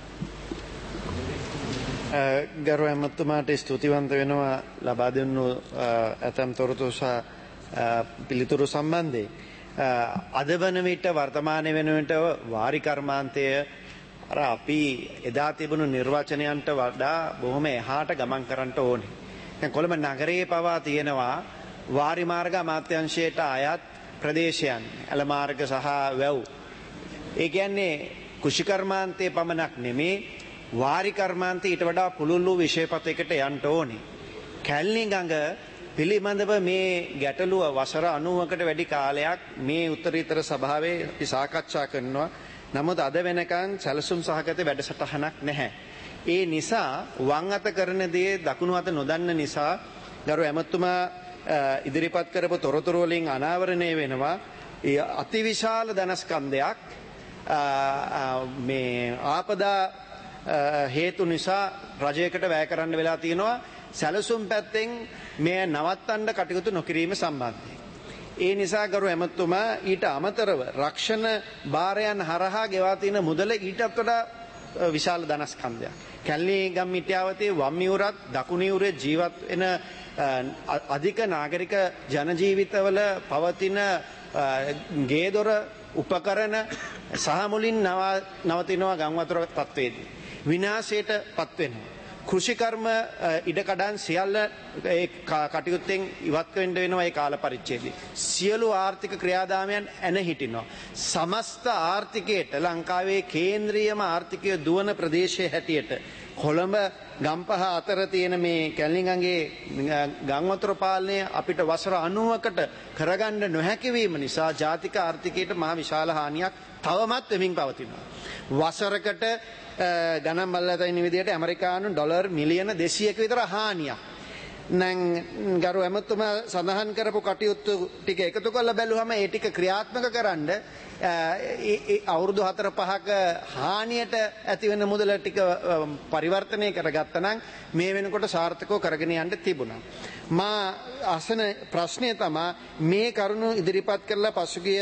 ගරු ඇමතුමාට ස්තුතිවන්ත වෙනවා ලබා දෙන්නු ඇතම් තොරතුරු සහ පිළිතුරු සම්බන්ධයෙන්. අද වන විට වර්තමාන වෙන විට වාරි කර්මාන්තය අර අපි එදා තිබුණු නිර්වචනයන්ට වඩා බොහොම එහාට ගමන් කරන්න ඕනේ. දැන් කොළඹ නගරයේ පවා තියෙනවා වාරි මාර්ග අමාත්‍යාංශයට අයත් ප්‍රදේශයන්, ඇල මාර්ග සහ වැව්. ඒ කියන්නේ කුෂිකර්මාන්තයේ පමණක් නෙමේ වාරි කර්මාන්තය ඊට වඩා පුළුල් වූ විෂයපතයකට යන්න ඕනේ. කැලණි ගඟ පිළිබඳව මේ ගැටලුව වසර 90කට වැඩි කාලයක් මේ උත්තරීතර සභාවේ අපි සාකච්ඡා කරනවා. නමුත් අද වෙනකන් සැලසුම් සහගත වැඩසටහනක් නැහැ. ඒ නිසා වම් අත කරන දේ දකුණු අත නොදන්න නිසා ගරු ඇමතුමා ඉදිරිපත් කරපු තොරතුරු වලින් අනාවරණය වෙනවා. ඒ අතිවිශාල ධනස්කන්ධයක් මේ ආපදා හේතු නිසා රජයකට වැය කරන්න වෙලා තියෙනවා. සැලසුම් පැත්තෙන් මේ නවත්තන්න කටයුතු නොකිරීම සම්බන්ධයෙන්. ඒ නිසා ගරු ඇමතුමා ඊට අමතරව රක්ෂණ භාරයන් හරහා ගෙවා තියෙන මුදල ඊටත් වඩා විශාල ධනස්කන්ධයක්. කැලණිගම් මිට්‍යාවතේ වම් මියුරත් දකුණු මියුරේ ජීවත් වෙන අධික නාගරික ජන ජීවිතවල පවතින ගේදොර උපකරණ සහ මුලින් නවතිනවා ගම් වතුර තත්වයේදී විනාශයට පත් වෙනවා. කෘෂිකර්ම ඉඩකඩන් සියල්ල ඒ කටයුත්තෙන් ඉවත් වෙන්න වෙනවා. ඒ කාල පරිච්ඡේදයේ සියලු ආර්ථික ක්‍රියාදාමයන් ඇන හිටිනවා. සමස්ත ආර්ථිකයට ලංකාවේ කේන්ද්‍රීයම ආර්ථිකය දුවන ප්‍රදේශයේ හැටියට කොළඹ ගම්පහ අතර තියෙන මේ කැලණිගඟේ ගම් වතුර පාලනය අපිට වසර 90කට කරගන්න නොහැකි වීම නිසා ජාතික ආර්ථිකයට මහ විශාල හානියක් තවමත් වෙමින් පවතිනවා. වසරකට ගණන් බලලා තියෙන විදිහට ඇමරිකානු ඩොලර් මිලියන 200ක විතර හානියක්. නම් ගරු ඇමතුමා සඳහන් කරපු කටයුතු ටික එකතු කරලා බැලුවම ඒ ටික ක්‍රියාත්මක කරන්න අවුරුදු 4-5ක හානියට ඇති වෙන මුදල ටික පරිවර්තනය කරගත්තා නම් මේ වෙනකොට සාර්ථකව කරගෙන යන්න තිබුණා. මා අසන ප්‍රශ්නය තමයි මේ කරුණු ඉදිරිපත් කරලා පසුගිය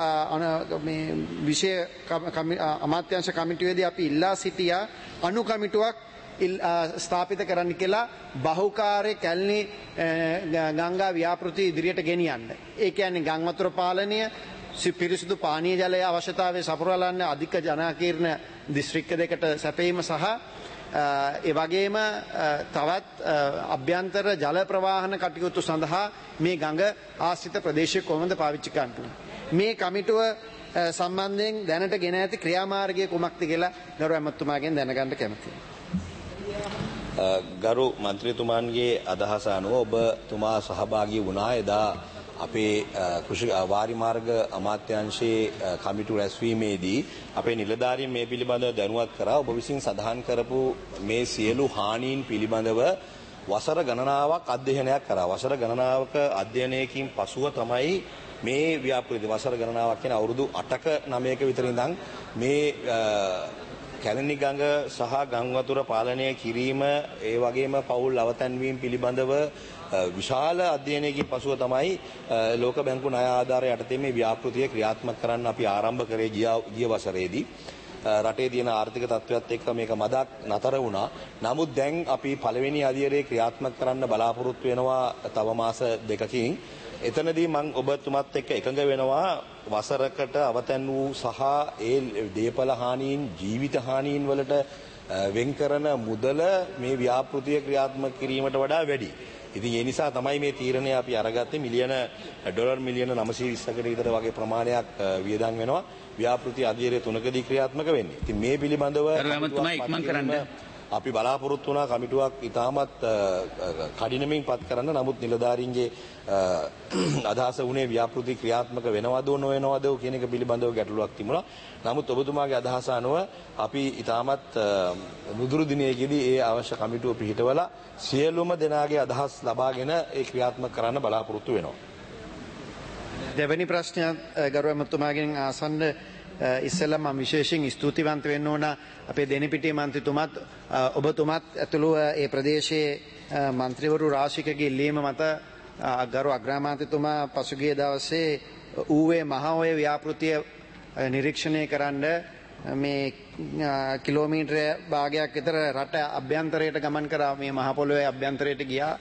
මේ විශේෂ අමාත්‍යාංශ කමිටුවේදී අපි ඉල්ලා සිටියා අනු කමිටුවක් ස්ථාපිත කරන්න කියලා බහුකාර්ය කැලණි ගංගා ව්‍යාපෘති ඉදිරියට ගෙනියන්න. ඒ කියන්නේ ගම් වතුර පාලනය, පිරිසිදු පානීය ජලය අවශ්‍යතාවය සපුරාලන්න අධික ජනාකීර්ණ දිස්ත්‍රික්ක දෙකට සැපයීම සහ ඒ වගේම තවත් අභ්‍යන්තර ජල ප්‍රවාහන කටයුතු සඳහා මේ ගඟ ආශ්‍රිත ප්‍රදේශය කොහොමද පාවිච්චි කරන්න. මේ කමිටුව සම්බන්ධයෙන් දැනට ගෙන ඇති ක්‍රියාමාර්ගය කුමක්ද කියලා ගරු ඇමතුමාගෙන් දැනගන්න කැමතියි. ගරු මන්ත්‍රීතුමාන්ගේ අදහස අනුව ඔබතුමා සහභාගී වුණා එදා අපේ කෘෂි වාරිමාර්ග අමාත්‍යාංශයේ කමිටු රැස්වීමේදී අපේ නිලධාරීන් මේ පිළිබඳව දැනුවත් කරා. ඔබ විසින් සඳහන් කරපු මේ සියලු හානීන් පිළිබඳව වසර ගණනාවක් අධ්‍යයනයක් කරා. වසර ගණනාවක අධ්‍යයනයකින් පසුව තමයි මේ ව්‍යාපෘති වසර ගණනාවක් කියන අවුරුදු 8ක 9ක විතර ඉඳන් මේ කැලණි ගඟ සහ ගම් වතුර පාලනය කිරීම ඒ වගේම පවුල් අවතැන්වීම පිළිබඳව විශාල අධ්‍යයනයකින් පසුව තමයි ලෝක බැංකු ණය ආධාර යටතේ මේ ව්‍යාපෘතිය ක්‍රියාත්මක කරන්න අපි ආරම්භ කරේ ගිය වසරේදී. රටේ තියෙන ආර්ථික තත්ත්වයක් එක්ක මේක මදක් නතර වුණා. නමුත් දැන් අපි පළවෙනි අදියරේ ක්‍රියාත්මක කරන්න බලාපොරොත්තු වෙනවා තව මාස 2කින්. එතනදී මම ඔබතුමත් එක්ක එකඟ වෙනවා වසරකට අවතැන් වූ සහ ඒ දේපල හානීන් ජීවිත හානීන් වලට වෙන් කරන මුදල මේ ව්‍යාපෘතිය ක්‍රියාත්මක කිරීමට වඩා වැඩි. ඉතින් ඒ නිසා තමයි මේ තීරණය අපි අරගත්තේ ඩොලර් මිලියන 920කට විතර වගේ ප්‍රමාණයක් වියදම් වෙනවා ව්‍යාපෘති අධීරය 3කදී ක්‍රියාත්මක වෙන්නේ. ඉතින් මේ පිළිබඳව අපි බලාපොරොත්තු වුණා කමිටුවක් ඉතාමත් කඩිනමින් පත් කරන්න. නමුත් නිලධාරීන්ගේ අදහස වුණේ ව්‍යාපෘති ක්‍රියාත්මක වෙනවද නොවෙනවද කියන එක පිළිබඳව ගැටලුවක් තිබුණා. නමුත් ඔබතුමාගේ අදහස අනුව අපි ඉතාමත් නුදුරු දිනයකදී ඒ අවශ්‍ය කමිටුව පිහිටවලා සියලුම දෙනාගේ අදහස් ලබාගෙන ඒ ක්‍රියාත්මක කරන්න බලාපොරොත්තු වෙනවා. දෙවැනි ප්‍රශ්නය ගරු ඇමතුමාගෙන් ආසන්න ඉස්සෙල්ලා මම විශේෂයෙන් ස්තුතිවන්ත වෙන්න ඕන අපේ දෙනිපිටිය මන්ත්‍රීතුමත් ඔබතුමත් ඇතුළු ඒ ප්‍රදේශයේ මන්ත්‍රීවරු රාශියකගේ ඉල්ලීම මත ගරු අග්‍රාමාත්‍යතුමා පසුගිය දවසේ ඌවේ මහඔය ව්‍යාපෘතිය නිරීක්ෂණය කරන්න මේ කිලෝමීටර භාගයක් විතර රට අභ්‍යන්තරයට ගමන් කරා. මේ මහ පොළොවේ අභ්‍යන්තරයට ගියා.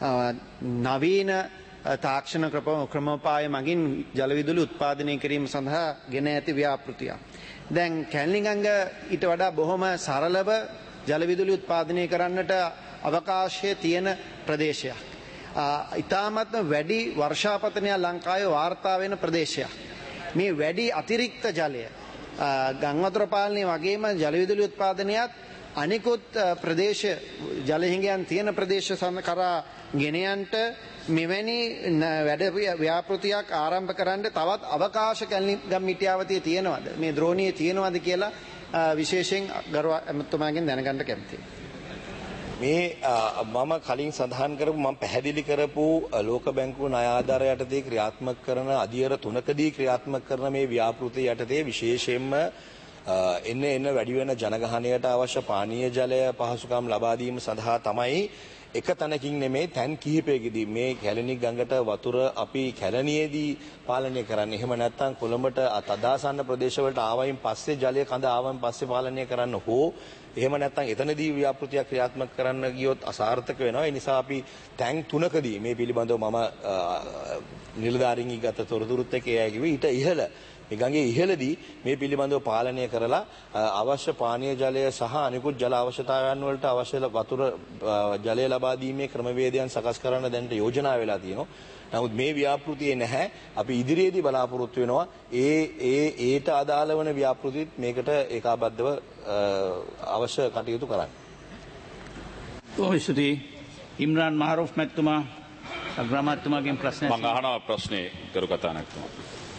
නවීන තාක්ෂණ ක්‍රමෝපාය මගින් ජලවිදුලි උත්පාදනය කිරීම සඳහා ගෙන ඇති ව්‍යාපෘතියක්. දැන් කැලණිගඟ ඊට වඩා බොහොම සරලව ජලවිදුලි උත්පාදනය කරන්නට අවකාශය තියෙන ප්‍රදේශයක්. ඉතාමත්ම වැඩි වර්ෂාපතනයක් ලංකාවේ වාර්තා වෙන ප්‍රදේශයක්. මේ වැඩි අතිරික්ත ජලය ගම් වතුර පාලනය වගේම ජලවිදුලි උත්පාදනයත් අනිකුත් ප්‍රදේශ ජලහිඟයන් තියෙන ප්‍රදේශ කරා ගෙන යන්නට මෙවැනි වැඩ ව්‍යාපෘතියක් ආරම්භ කරන්න තවත් අවකාශ කැලණිගම්මිටියාවතිය තියෙනවද? මේ ද්‍රෝණියේ තියෙනවද කියලා විශේෂයෙන් ගරු ඇමතුමාගෙන් දැනගන්න කැමතියි. මේ මම කලින් සඳහන් කරපු මම පැහැදිලි කරපු ලෝක බැංකුව ණය ආධාර යටතේ ක්‍රියාත්මක කරන අධියර 3කදී ක්‍රියාත්මක කරන මේ ව්‍යාපෘතිය යටතේ විශේෂයෙන්ම එන්න වැඩි වෙන ජනගහනයට අවශ්‍ය පානීය ජලය පහසුකම් ලබා දීම සඳහා තමයි එක තැනකින් නෙමේ තැන් කිහිපයකදී මේ කැලණි ගඟට වතුර අපි කැලණියේදී පාලනය කරන්නේ. එහෙම නැත්නම් කොළඹට තදාසන්න ප්‍රදේශවලට ආවයින් පස්සේ ජලය කඳ ආවයින් පස්සේ පාලනය කරන්න හෝ එහෙම නැත්නම් එතනදී ව්‍යාපෘතියක් ක්‍රියාත්මක කරන්න ගියොත් අසාර්ථක වෙනවා. ඒ නිසා අපි තැන් 3කදී මේ පිළිබඳව මම නිලධාරීන්ගේ ගත තොරතුරුත් එක්ක එයා කිව්වේ ඊට ඉහළ මේ ගඟේ ඉහළදී මේ පිළිබඳව පාලනය කරලා අවශ්‍ය පානීය ජලය සහ අනිකුත් ජල අවශ්‍යතාවයන් වලට අවශ්‍ය වතුර ජලය ලබා දීමේ ක්‍රමවේදයන් සකස් කරන්න දැනට යෝජනා වෙලා තියෙනවා. නමුත් මේ ව්‍යාපෘතියේ නැහැ. අපි ඉදිරියේදී බලාපොරොත්තු වෙනවා ඒට අදාළ වන ව්‍යාපෘතිත් මේකට ඒකාබද්ධව අවශ්‍ය කටයුතු කරන්න. ඔහොමයි ඉම්රාන් මහරූෆ් මැතිතුමා අග්‍රාමාත්‍යතුමාගෙන් ප්‍රශ්න මම අහනවා ප්‍රශ්නේ කරු කතානායකතුමා.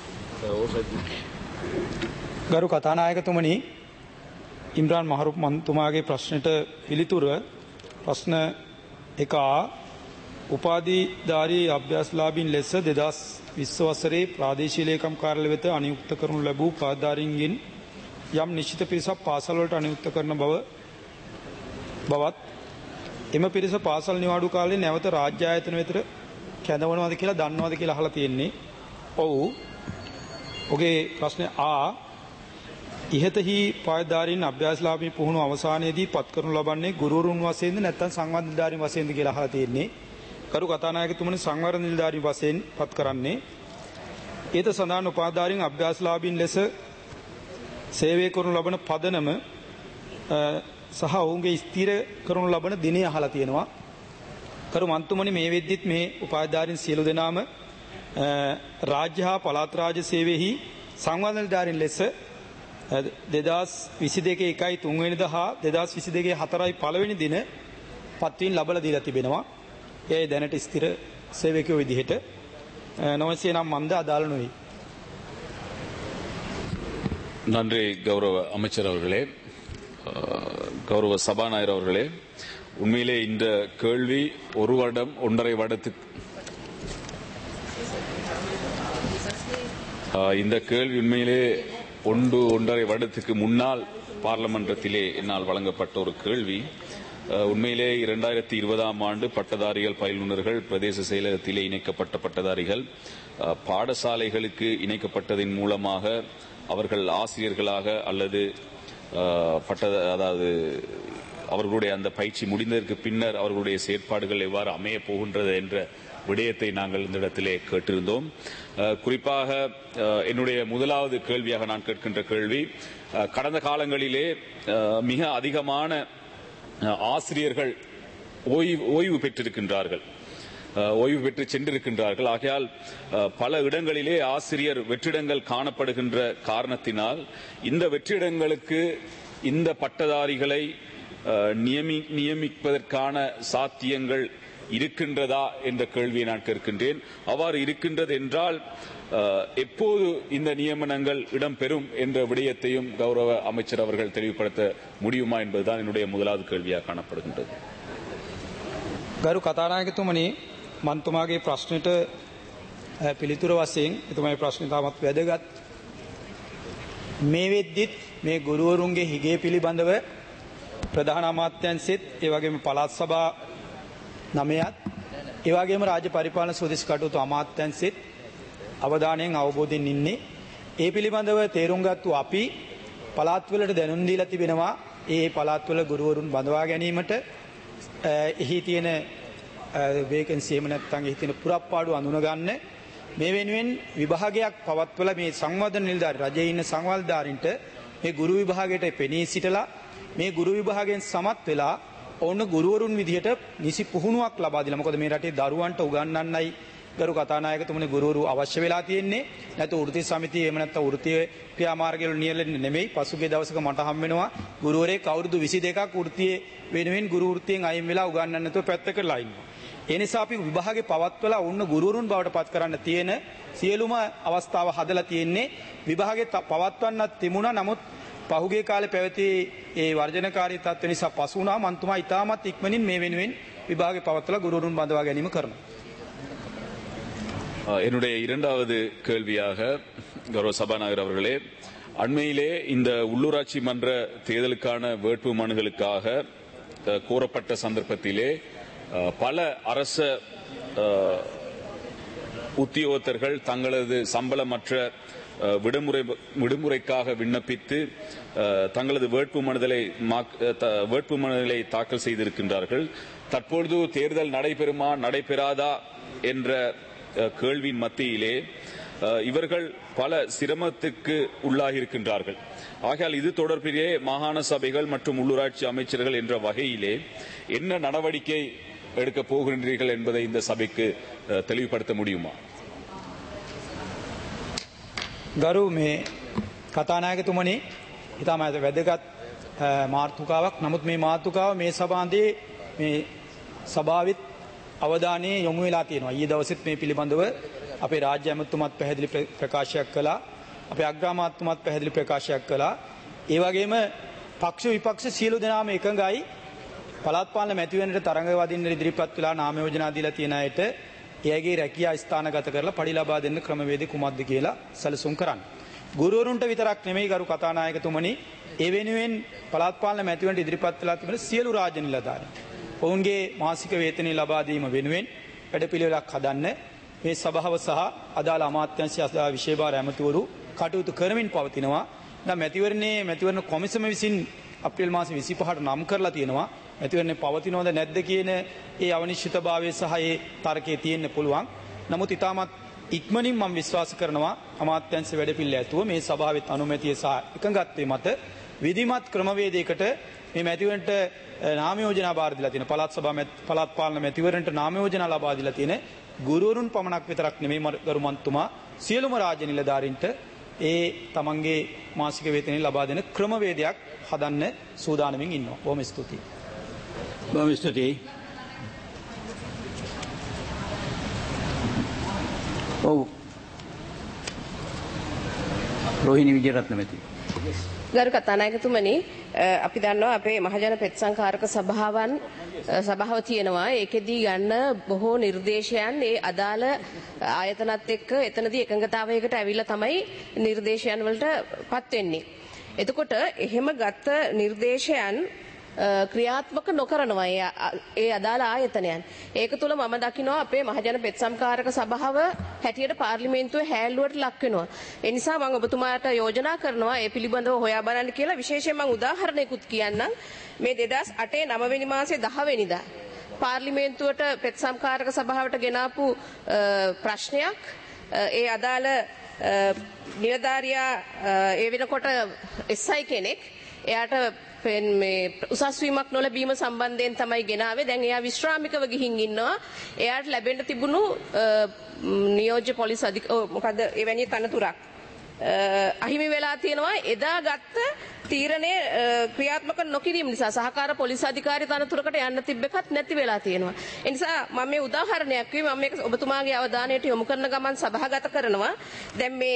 ගරු කතානායකතුමනි ඉම්රාන් මහරූෆ් මන්තුමාගේ ප්‍රශ්නට පිළිතුර ප්‍රශ්න 1 උපාධිධාරී අභ්‍යාසලාභීන් ලෙස 2020 වසරේ ප්‍රාදේශීය ලේකම් කාර්යාලය වෙත අනියුක්ත කරනු ලැබූ උපාධිධාරීන්ගෙන් යම් නිශ්චිත පිරිසක් පාසල් වලට අනියුක්ත කරන බවත් එම පිරිස පාසල් නිවාඩු කාලේ නැවත රාජ්‍ය ආයතන වෙතට කැඳවනවද කියලා දන්නවද කියලා අහලා තියෙන්නේ. ඔව්. ඔගේ ප්‍රශ්නේ ඉහතෙහි පායදාරීන් අභ්‍යාසලාභී පුහුණු අවසානයේදී පත් කරනු ලබන්නේ ගුරුවරුන් වශයෙන්ද නැත්නම් සංවර්ධන නිලධාරීන් වශයෙන්ද කියලා අහලා තියෙන්නේ. කරු කතානායකතුමනි සංවර්ධන නිලධාරීන් වශයෙන් පත් කරන්නේ. ඊට සඳහන් උපාධාරීන් අභ්‍යාසලාභීන් ලෙස සේවය කරනු ලබන පදනම සහ ඔවුන්ගේ ස්ථිර කරනු ලබන දිනය අහලා තියෙනවා. කරු මන්තුමනි මේ වෙද්දිත් මේ උපාධාරීන් සියලු දෙනාම රාජ්‍ය හා පළාත් රාජ්‍ය සේවයෙහි සංවර්ධන නිලධාරීන් ලෙස 2022 1 වෙනිදා හා 2022 4 1 දින පත්වීම් ලැබලා දීලා තිබෙනවා. ඒ දැනට ස්ථිර සේවකයෝ විදිහට නොවසේ නම් මන්ද අදාළ නොවේ. நன்றி கௌரவ அமைச்சர் அவர்களே, கௌரவ சபாநாயகர் அவர்களே, உண்மையிலே இந்த கேள்வி ஒரு வருடம் 1.5 வருடத்துக்கு இந்த கேள்வி உண்மையிலே 1.5 வருடத்துக்கு முன்னால் பார்லமென்றத்திலே என்னால் வழங்கப்பட்ட ஒரு கேள்வி. உண்மையிலே 2020ஆம் ஆண்டு பட்டதாரிகள் பயிலுனர்கள் பிரதேச செயலகத்திலே இணைக்கப்பட்ட பட்டதாரிகள் பாடசாலைகளுக்கு இணைக்கப்பட்டதின் மூலமாக அவர்கள் ஆசிரியர்களாக அல்லது அதாவது அவர்களுடைய அந்த பயிற்சி முடிந்ததற்கு பின்னர் அவர்களுடைய செயற்பாடுகள் எவ்வாறு அமைய போகின்றது என்ற விடயத்தை நாங்கள் இந்த இடத்திலே கேட்டிருந்தோம். குறிப்பாக என்னுடைய முதலாவது கேள்வியாக நான் கேட்கின்ற கேள்வி, கடந்த காலங்களிலே மிக அதிகமான ஆசிரியர்கள் ஓய்வு பெற்றிருக்கின்றார்கள், ஓய்வு பெற்று சென்றிருக்கின்றார்கள். ஆகையால் பல இடங்களிலே ஆசிரியர் வெற்றிடங்கள் காணப்படுகின்ற காரணத்தினால் இந்த வெற்றிடங்களுக்கு இந்த பட்டதாரிகளை நியமிப்பதற்கான சாத்தியங்கள் இருக்கின்றதா என்ற கேள்வியை நான் கேட்கின்றேன். அவ்வாறு இருக்கின்றது என்றால் எப்போது இந்த நியமனங்கள் இடம்பெறும் என்ற விடயத்தையும் கௌரவ அமைச்சர் அவர்கள் தெளிவுபடுத்த முடியுமா என்பதுதான் என்னுடைய முதலாவது கேள்வியாக காணப்படுகின்றது. ගරු කතානායකතුමනි, මන්තුමාගේ ප්‍රශ්නයට පිළිතුර වශයෙන් එතුමාගේ ප්‍රශ්නේ තාමත් වැදගත්. මේ වෙද්දිත් මේ ගුරුවරුන්ගේ හිගේ පිළිබඳව ප්‍රධාන අමාත්‍යංශෙත් ඒ වගේම පළාත් සභා 9ත් ඒ වගේම රාජ්‍ය පරිපාලන සුවදේශ කටයුතු අමාත්‍යංශෙත් අවධානයෙන් අවබෝධයෙන් ඉන්නේ. ඒ පිළිබඳව තේරුම් ගත්තු අපි පළාත්වලට දැනුම් දීලා තිබෙනවා. ඒ පළාත්වල ගුරුවරුන් බඳවා ගැනීමට එහි තියෙන වේකන්සි එහෙම නැත්නම් එහි තියෙන පුරප්පාඩු අඳුන ගන්න මේ වෙනුවෙන් විභාගයක් පවත්වලා මේ සංවර්ධන නිලධාරී රජයේ ඉන්න සංවර්ධනධාරීන්ට මේ ගුරු විභාගයට පෙනී සිටලා මේ ගුරු විභාගයෙන් සමත් වෙලා ඔවුන් ගුරුවරුන් විදිහට නිසි පුහුණුවක් ලබා දීලා, මොකද මේ රටේ දරුවන්ට උගන්වන්නයි ගරු කතානායකතුමනි ගුරුවරු අවශ්‍ය වෙලා තියෙන්නේ. නැත්නම් වෘත්තීය සමිතිය එහෙම නැත්නම් වෘත්තීය ක්‍රියාමාර්ගවල නියැලෙන්නේ නෙමෙයි. පසුගිය දවසක මට හම් වෙනවා ගුරුවරයෙක් අවුරුදු 22ක් වෘත්තීය වෙනුවෙන් ගුරු වෘත්තියෙන් අයින් වෙලා උගන්වන්න නැතුව පැත්තකටලා ඉන්නවා. ඒ නිසා අපි විභාගේ පවත්වලා ඔන්න ගුරුවරුන් බවට පත් කරන්න තියෙන සියලුම අවස්ථාව හදලා තියෙන්නේ විභාගේ පවත්වන්නත් තිබුණා. නමුත් පහුගිය කාලේ පැවති ඒ වර්ජනකාරී තත්ත්ව නිසා පසු වුණා. මන්තුමා ඉතාමත් ඉක්මනින් මේ වෙනුවෙන් විභාගේ පවත්වලා ගුරුවරුන් බඳවා ගැනීම කරනවා. என்னுடைய இரண்டாவது கேள்வியாக கௌரவ சபாநாயகர் அவர்களே, அண்மையிலே இந்த உள்ளூராட்சி மன்ற தேர்தலுக்கான வேட்பு மனுக்களுக்காக கோரப்பட்ட சந்தர்ப்பத்திலே பல அரச உத்தியோகத்தர்கள் தங்களது சம்பளமற்ற விடுமுறைக்காக விண்ணப்பித்து தங்களது வேட்புமனுதலை தாக்கல் செய்திருக்கின்றார்கள். தற்பொழுது தேர்தல் நடைபெறுமா நடைபெறாதா என்ற கேள்வியின் மத்தியிலே இவர்கள் பல சிரமத்துக்கு உள்ளாகி இருக்கின்றார்கள். ஆகையால் இது தொடர்பிலே மாகாண சபைகள் மற்றும் உள்ளூராட்சி அமைச்சர்கள் என்ற வகையிலே என்ன நடவடிக்கை எடுக்கப் போகின்றீர்கள் என்பதை இந்த சபைக்கு தெளிவுபடுத்த முடியுமா? ගරු මේ කතානායකතුමනි, ඉතාම වැදගත් මාතෘකාවක්. නමුත් මේ මාතෘකාව මේ සභාවේ මේ සභාවෙත් අවධානය යොමු වෙලා තියෙනවා. ඊයේ දවසෙත් මේ පිළිබඳව අපේ රාජ්‍ය ඇමතුමත් පැහැදිලි ප්‍රකාශයක් කළා. අපේ අග්‍රාමාත්‍යතුමත් පැහැදිලි ප්‍රකාශයක් කළා. ඒ වගේම පක්ෂ විපක්ෂ සියලු දෙනාම එකඟයි පළාත් පාලන මැතිවරණයට තරඟ වදින්න ඉදිරිපත් වෙලා නාම යෝජනා දීලා තියෙන අයට එයාගේ රැකියා ස්ථානගත කරලා පඩි ලබා දෙන්න ක්‍රමවේද කුමක්ද කියලා සැලසුම් කරන්න. ගුරුවරුන්ට විතරක් නෙමෙයි ගරු කතානායකතුමනි, ඒ වෙනුවෙන් පළාත් පාලන මැතිවරණයට ඉදිරිපත් වෙලා තිබෙන සියලු රාජ්‍ය නිලධාරීන් ඔවුන්ගේ මාසික වේතනය ලබා දීම වෙනුවෙන් වැඩපිළිවෙලක් හදන්න මේ සභාව සහ අදාළ අමාත්‍යාංශ අදාළ විශේෂ ඇමතිවරු කටයුතු කරමින් පවතිනවා. දැන් මැතිවරණ කොමිසම විසින් අප්‍රේල් මාසේ 25ට නම් කරලා තියෙනවා. මැතිවරණේ පවතිනවද නැද්ද කියන ඒ අනිශ්චිතභාවය සහ ඒ තර්කයේ තියෙන්න පුළුවන්. නමුත් ඊටමත් ඉක්මනින් මම විශ්වාස කරනවා අමාත්‍යාංශ වැඩපිළිවෙල ඇතුව මේ සභාවෙත් අනුමැතිය සහ එකඟත්වයේ මත විධිමත් ක්‍රමවේදයකට මේ මැතිවරණට නාම යෝජනා බාර දීලා තියෙන පළාත් පාලන මැතිවරණට නාම යෝජනා ලබා දීලා තියෙන ගුරුවරුන් පමණක් විතරක් නෙමෙයි ගරු මන්තුමා, සියලුම රාජ්‍ය නිලධාරීන්ට ඒ තමන්ගේ මාසික වේතනය ලබා දෙන ක්‍රමවේදයක් හදන්න සූදානමින් ඉන්නවා. බොහොම ස්තුතියි. බොහොම ස්තුතියි. ඔව්. රෝහිණී විජේරත්න මැති. ගරු කතානායකතුමනි, අපි දන්නවා අපේ මහජන පෙත් සංකාරක සභාව තියෙනවා. ඒකෙදී ගන්න බොහෝ නිර්දේශයන් ඒ අදාළ ආයතනත් එක්ක එතනදී එකඟතාවයකට ඇවිල්ලා තමයි නිර්දේශයන් වලට පත් වෙන්නේ. එතකොට එහෙම ගත්ත නිර්දේශයන් ක්‍රියාත්මක නොකරනවා ඒ අදාළ ආයතනයන්. ඒක තුළ මම දකිනවා අපේ මහජන පෙත් සංකාරක සභාව හැටියට පාර්ලිමේන්තුවේ හැල්ලුවට ලක් වෙනවා. ඒ නිසා මම ඔබතුමාට යෝජනා කරනවා ඒ පිළිබඳව හොයා බලන්න කියලා. විශේෂයෙන් මම උදාහරණයකුත් කියන්නම්. මේ 2008 9 වෙනි මාසේ 10 වෙනිදා පාර්ලිමේන්තුවට පෙත් සංකාරක සභාවට ගෙනාපු ප්‍රශ්නයක් ඒ අදාළ නිලධාරියා ඒ වෙනකොට SI කෙනෙක් එයාට මේ උසස් වීමක් නොලැබීම සම්බන්ධයෙන් තමයි ගෙනාවේ. දැන් එයා විශ්‍රාමිකව ගිහින් ඉන්නවා. එයාට ලැබෙන්න තිබුණු නියෝජ්‍ය පොලිස් මොකද එවැනි තනතුරක් අහිමි වෙලා තියෙනවා. එදා ගත්ත තීරණය ක්‍රියාත්මක නොකිරීම නිසා සහකාර පොලිස් අධිකාරී තනතුරකට යන්න තිබ්බ එකත් නැති වෙලා තියෙනවා. ඒ නිසා මම මේ උදාහරණයක් කිව්වේ මම මේක ඔබතුමාගේ අවධානයට යොමු කරන ගමන් සභාගත කරනවා. දැන් මේ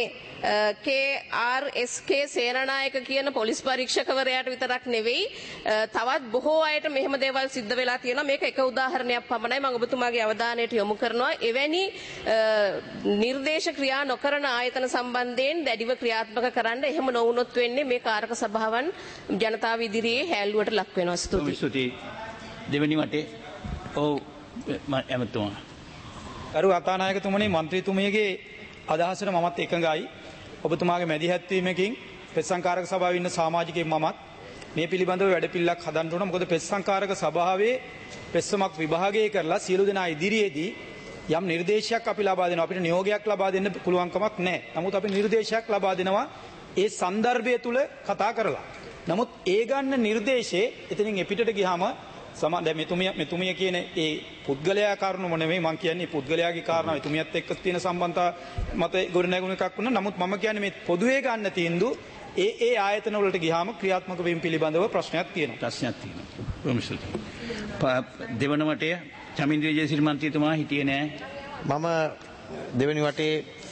KRSK සේනානායක කියන පොලිස් පරීක්ෂකවරයාට විතරක් නෙවෙයි තවත් බොහෝ අයට මෙහෙම දේවල් සිද්ධ වෙලා තියෙනවා. මේක එක උදාහරණයක් පමණයි. මම ඔබතුමාගේ අවධානයට යොමු කරනවා. එවැනි නිර්දේශ ක්‍රියා නොකරන ආයතන සම්බන්ධයෙන් දැඩිව ක්‍රියාත්මක කරන්න. එහෙම නොවුනොත් වෙන්නේ මේ කාරක සභාවන් ජනතාව ඉදිරියේ හැල්ලුවට ලක් වෙනවා. ස්තුතියි. දෙවෙනි වටේ ඔව් ඇමතුමා. ගරු කතානායකතුමනි, මන්ත්‍රීතුමියගේ අදහසට මමත් එකඟයි. ඔබතුමාගේ මැදිහත් වීමකින් පෙත් සංකාරක සභාවේ ඉන්න සමාජිකයෙක් මමත් මේ පිළිබඳව වැඩපිළිවෙලක් හදන්න ඕන. මොකද පෙත් සංකාරක සභාවේ පෙත්සමක් විභාගය කරලා සියලු දෙනා ඉදිරියේදී යම් නිර්දේශයක් අපි ලබා දෙනවා. අපිට නියෝගයක් ලබා දෙන්න පුළුවන් කමක් නැහැ. නමුත් අපි නිර්දේශයක් ලබා දෙනවා ඒ સંદર્ભය තුල කතා කරලා. නමුත් ඒ ගන්න නිර්දේශේ එතනින් එපිටට ගියාම දැන් මෙතුමිය කියන ඒ පුද්ගලයා කාරණම නෙවෙයි මම කියන්නේ පුද්ගලයාගේ කාරණා එතුමියත් එක්ක තියෙන සම්බන්ධතා මත ගොඩනැගුණ එකක් වුණා. නමුත් මම කියන්නේ මේ පොදුවේ ගන්න තීන්දුව ඒ ආයතන වලට ගියාම ක්‍රියාත්මක වීම පිළිබඳව ප්‍රශ්නයක් තියෙනවා. ප්‍රශ්නයක් තියෙනවා. දෙවන වටය චමින්ද්‍ර විජේසිරි මන්ත්‍රීතුමා හිටියේ නෑ. මම දෙවැනි වටේ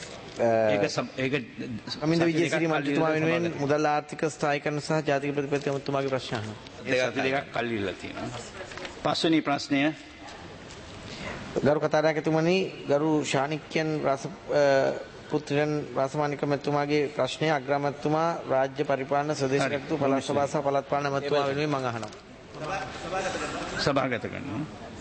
චමින්ද්‍ර විජේසිරි මන්ත්‍රීතුමා වෙනුවෙන් මුදල් ආර්ථික ස්ථායීකරණ සහ ජාතික ප්‍රතිපත්ති අමාත්‍යතුමාගේ ප්‍රශ්න අහනවා. දෙකක් කල් ඉල්ලලා තියෙනවා. පස්වෙනි ප්‍රශ්නය ගරු කතානායකතුමනි ගරු ශානික්‍යන් පුත්‍රයන් රාසමානික මැතිතුමාගේ ප්‍රශ්නය අග්‍රාමාත්‍යතුමා රාජ්‍ය පරිපාලන ස්වදේශ කටයුතු පළාත් සභා සහ පළාත් පාලන මැතිතුමා වෙනුවෙන් මම අහනවා. සභාගත කරනවා.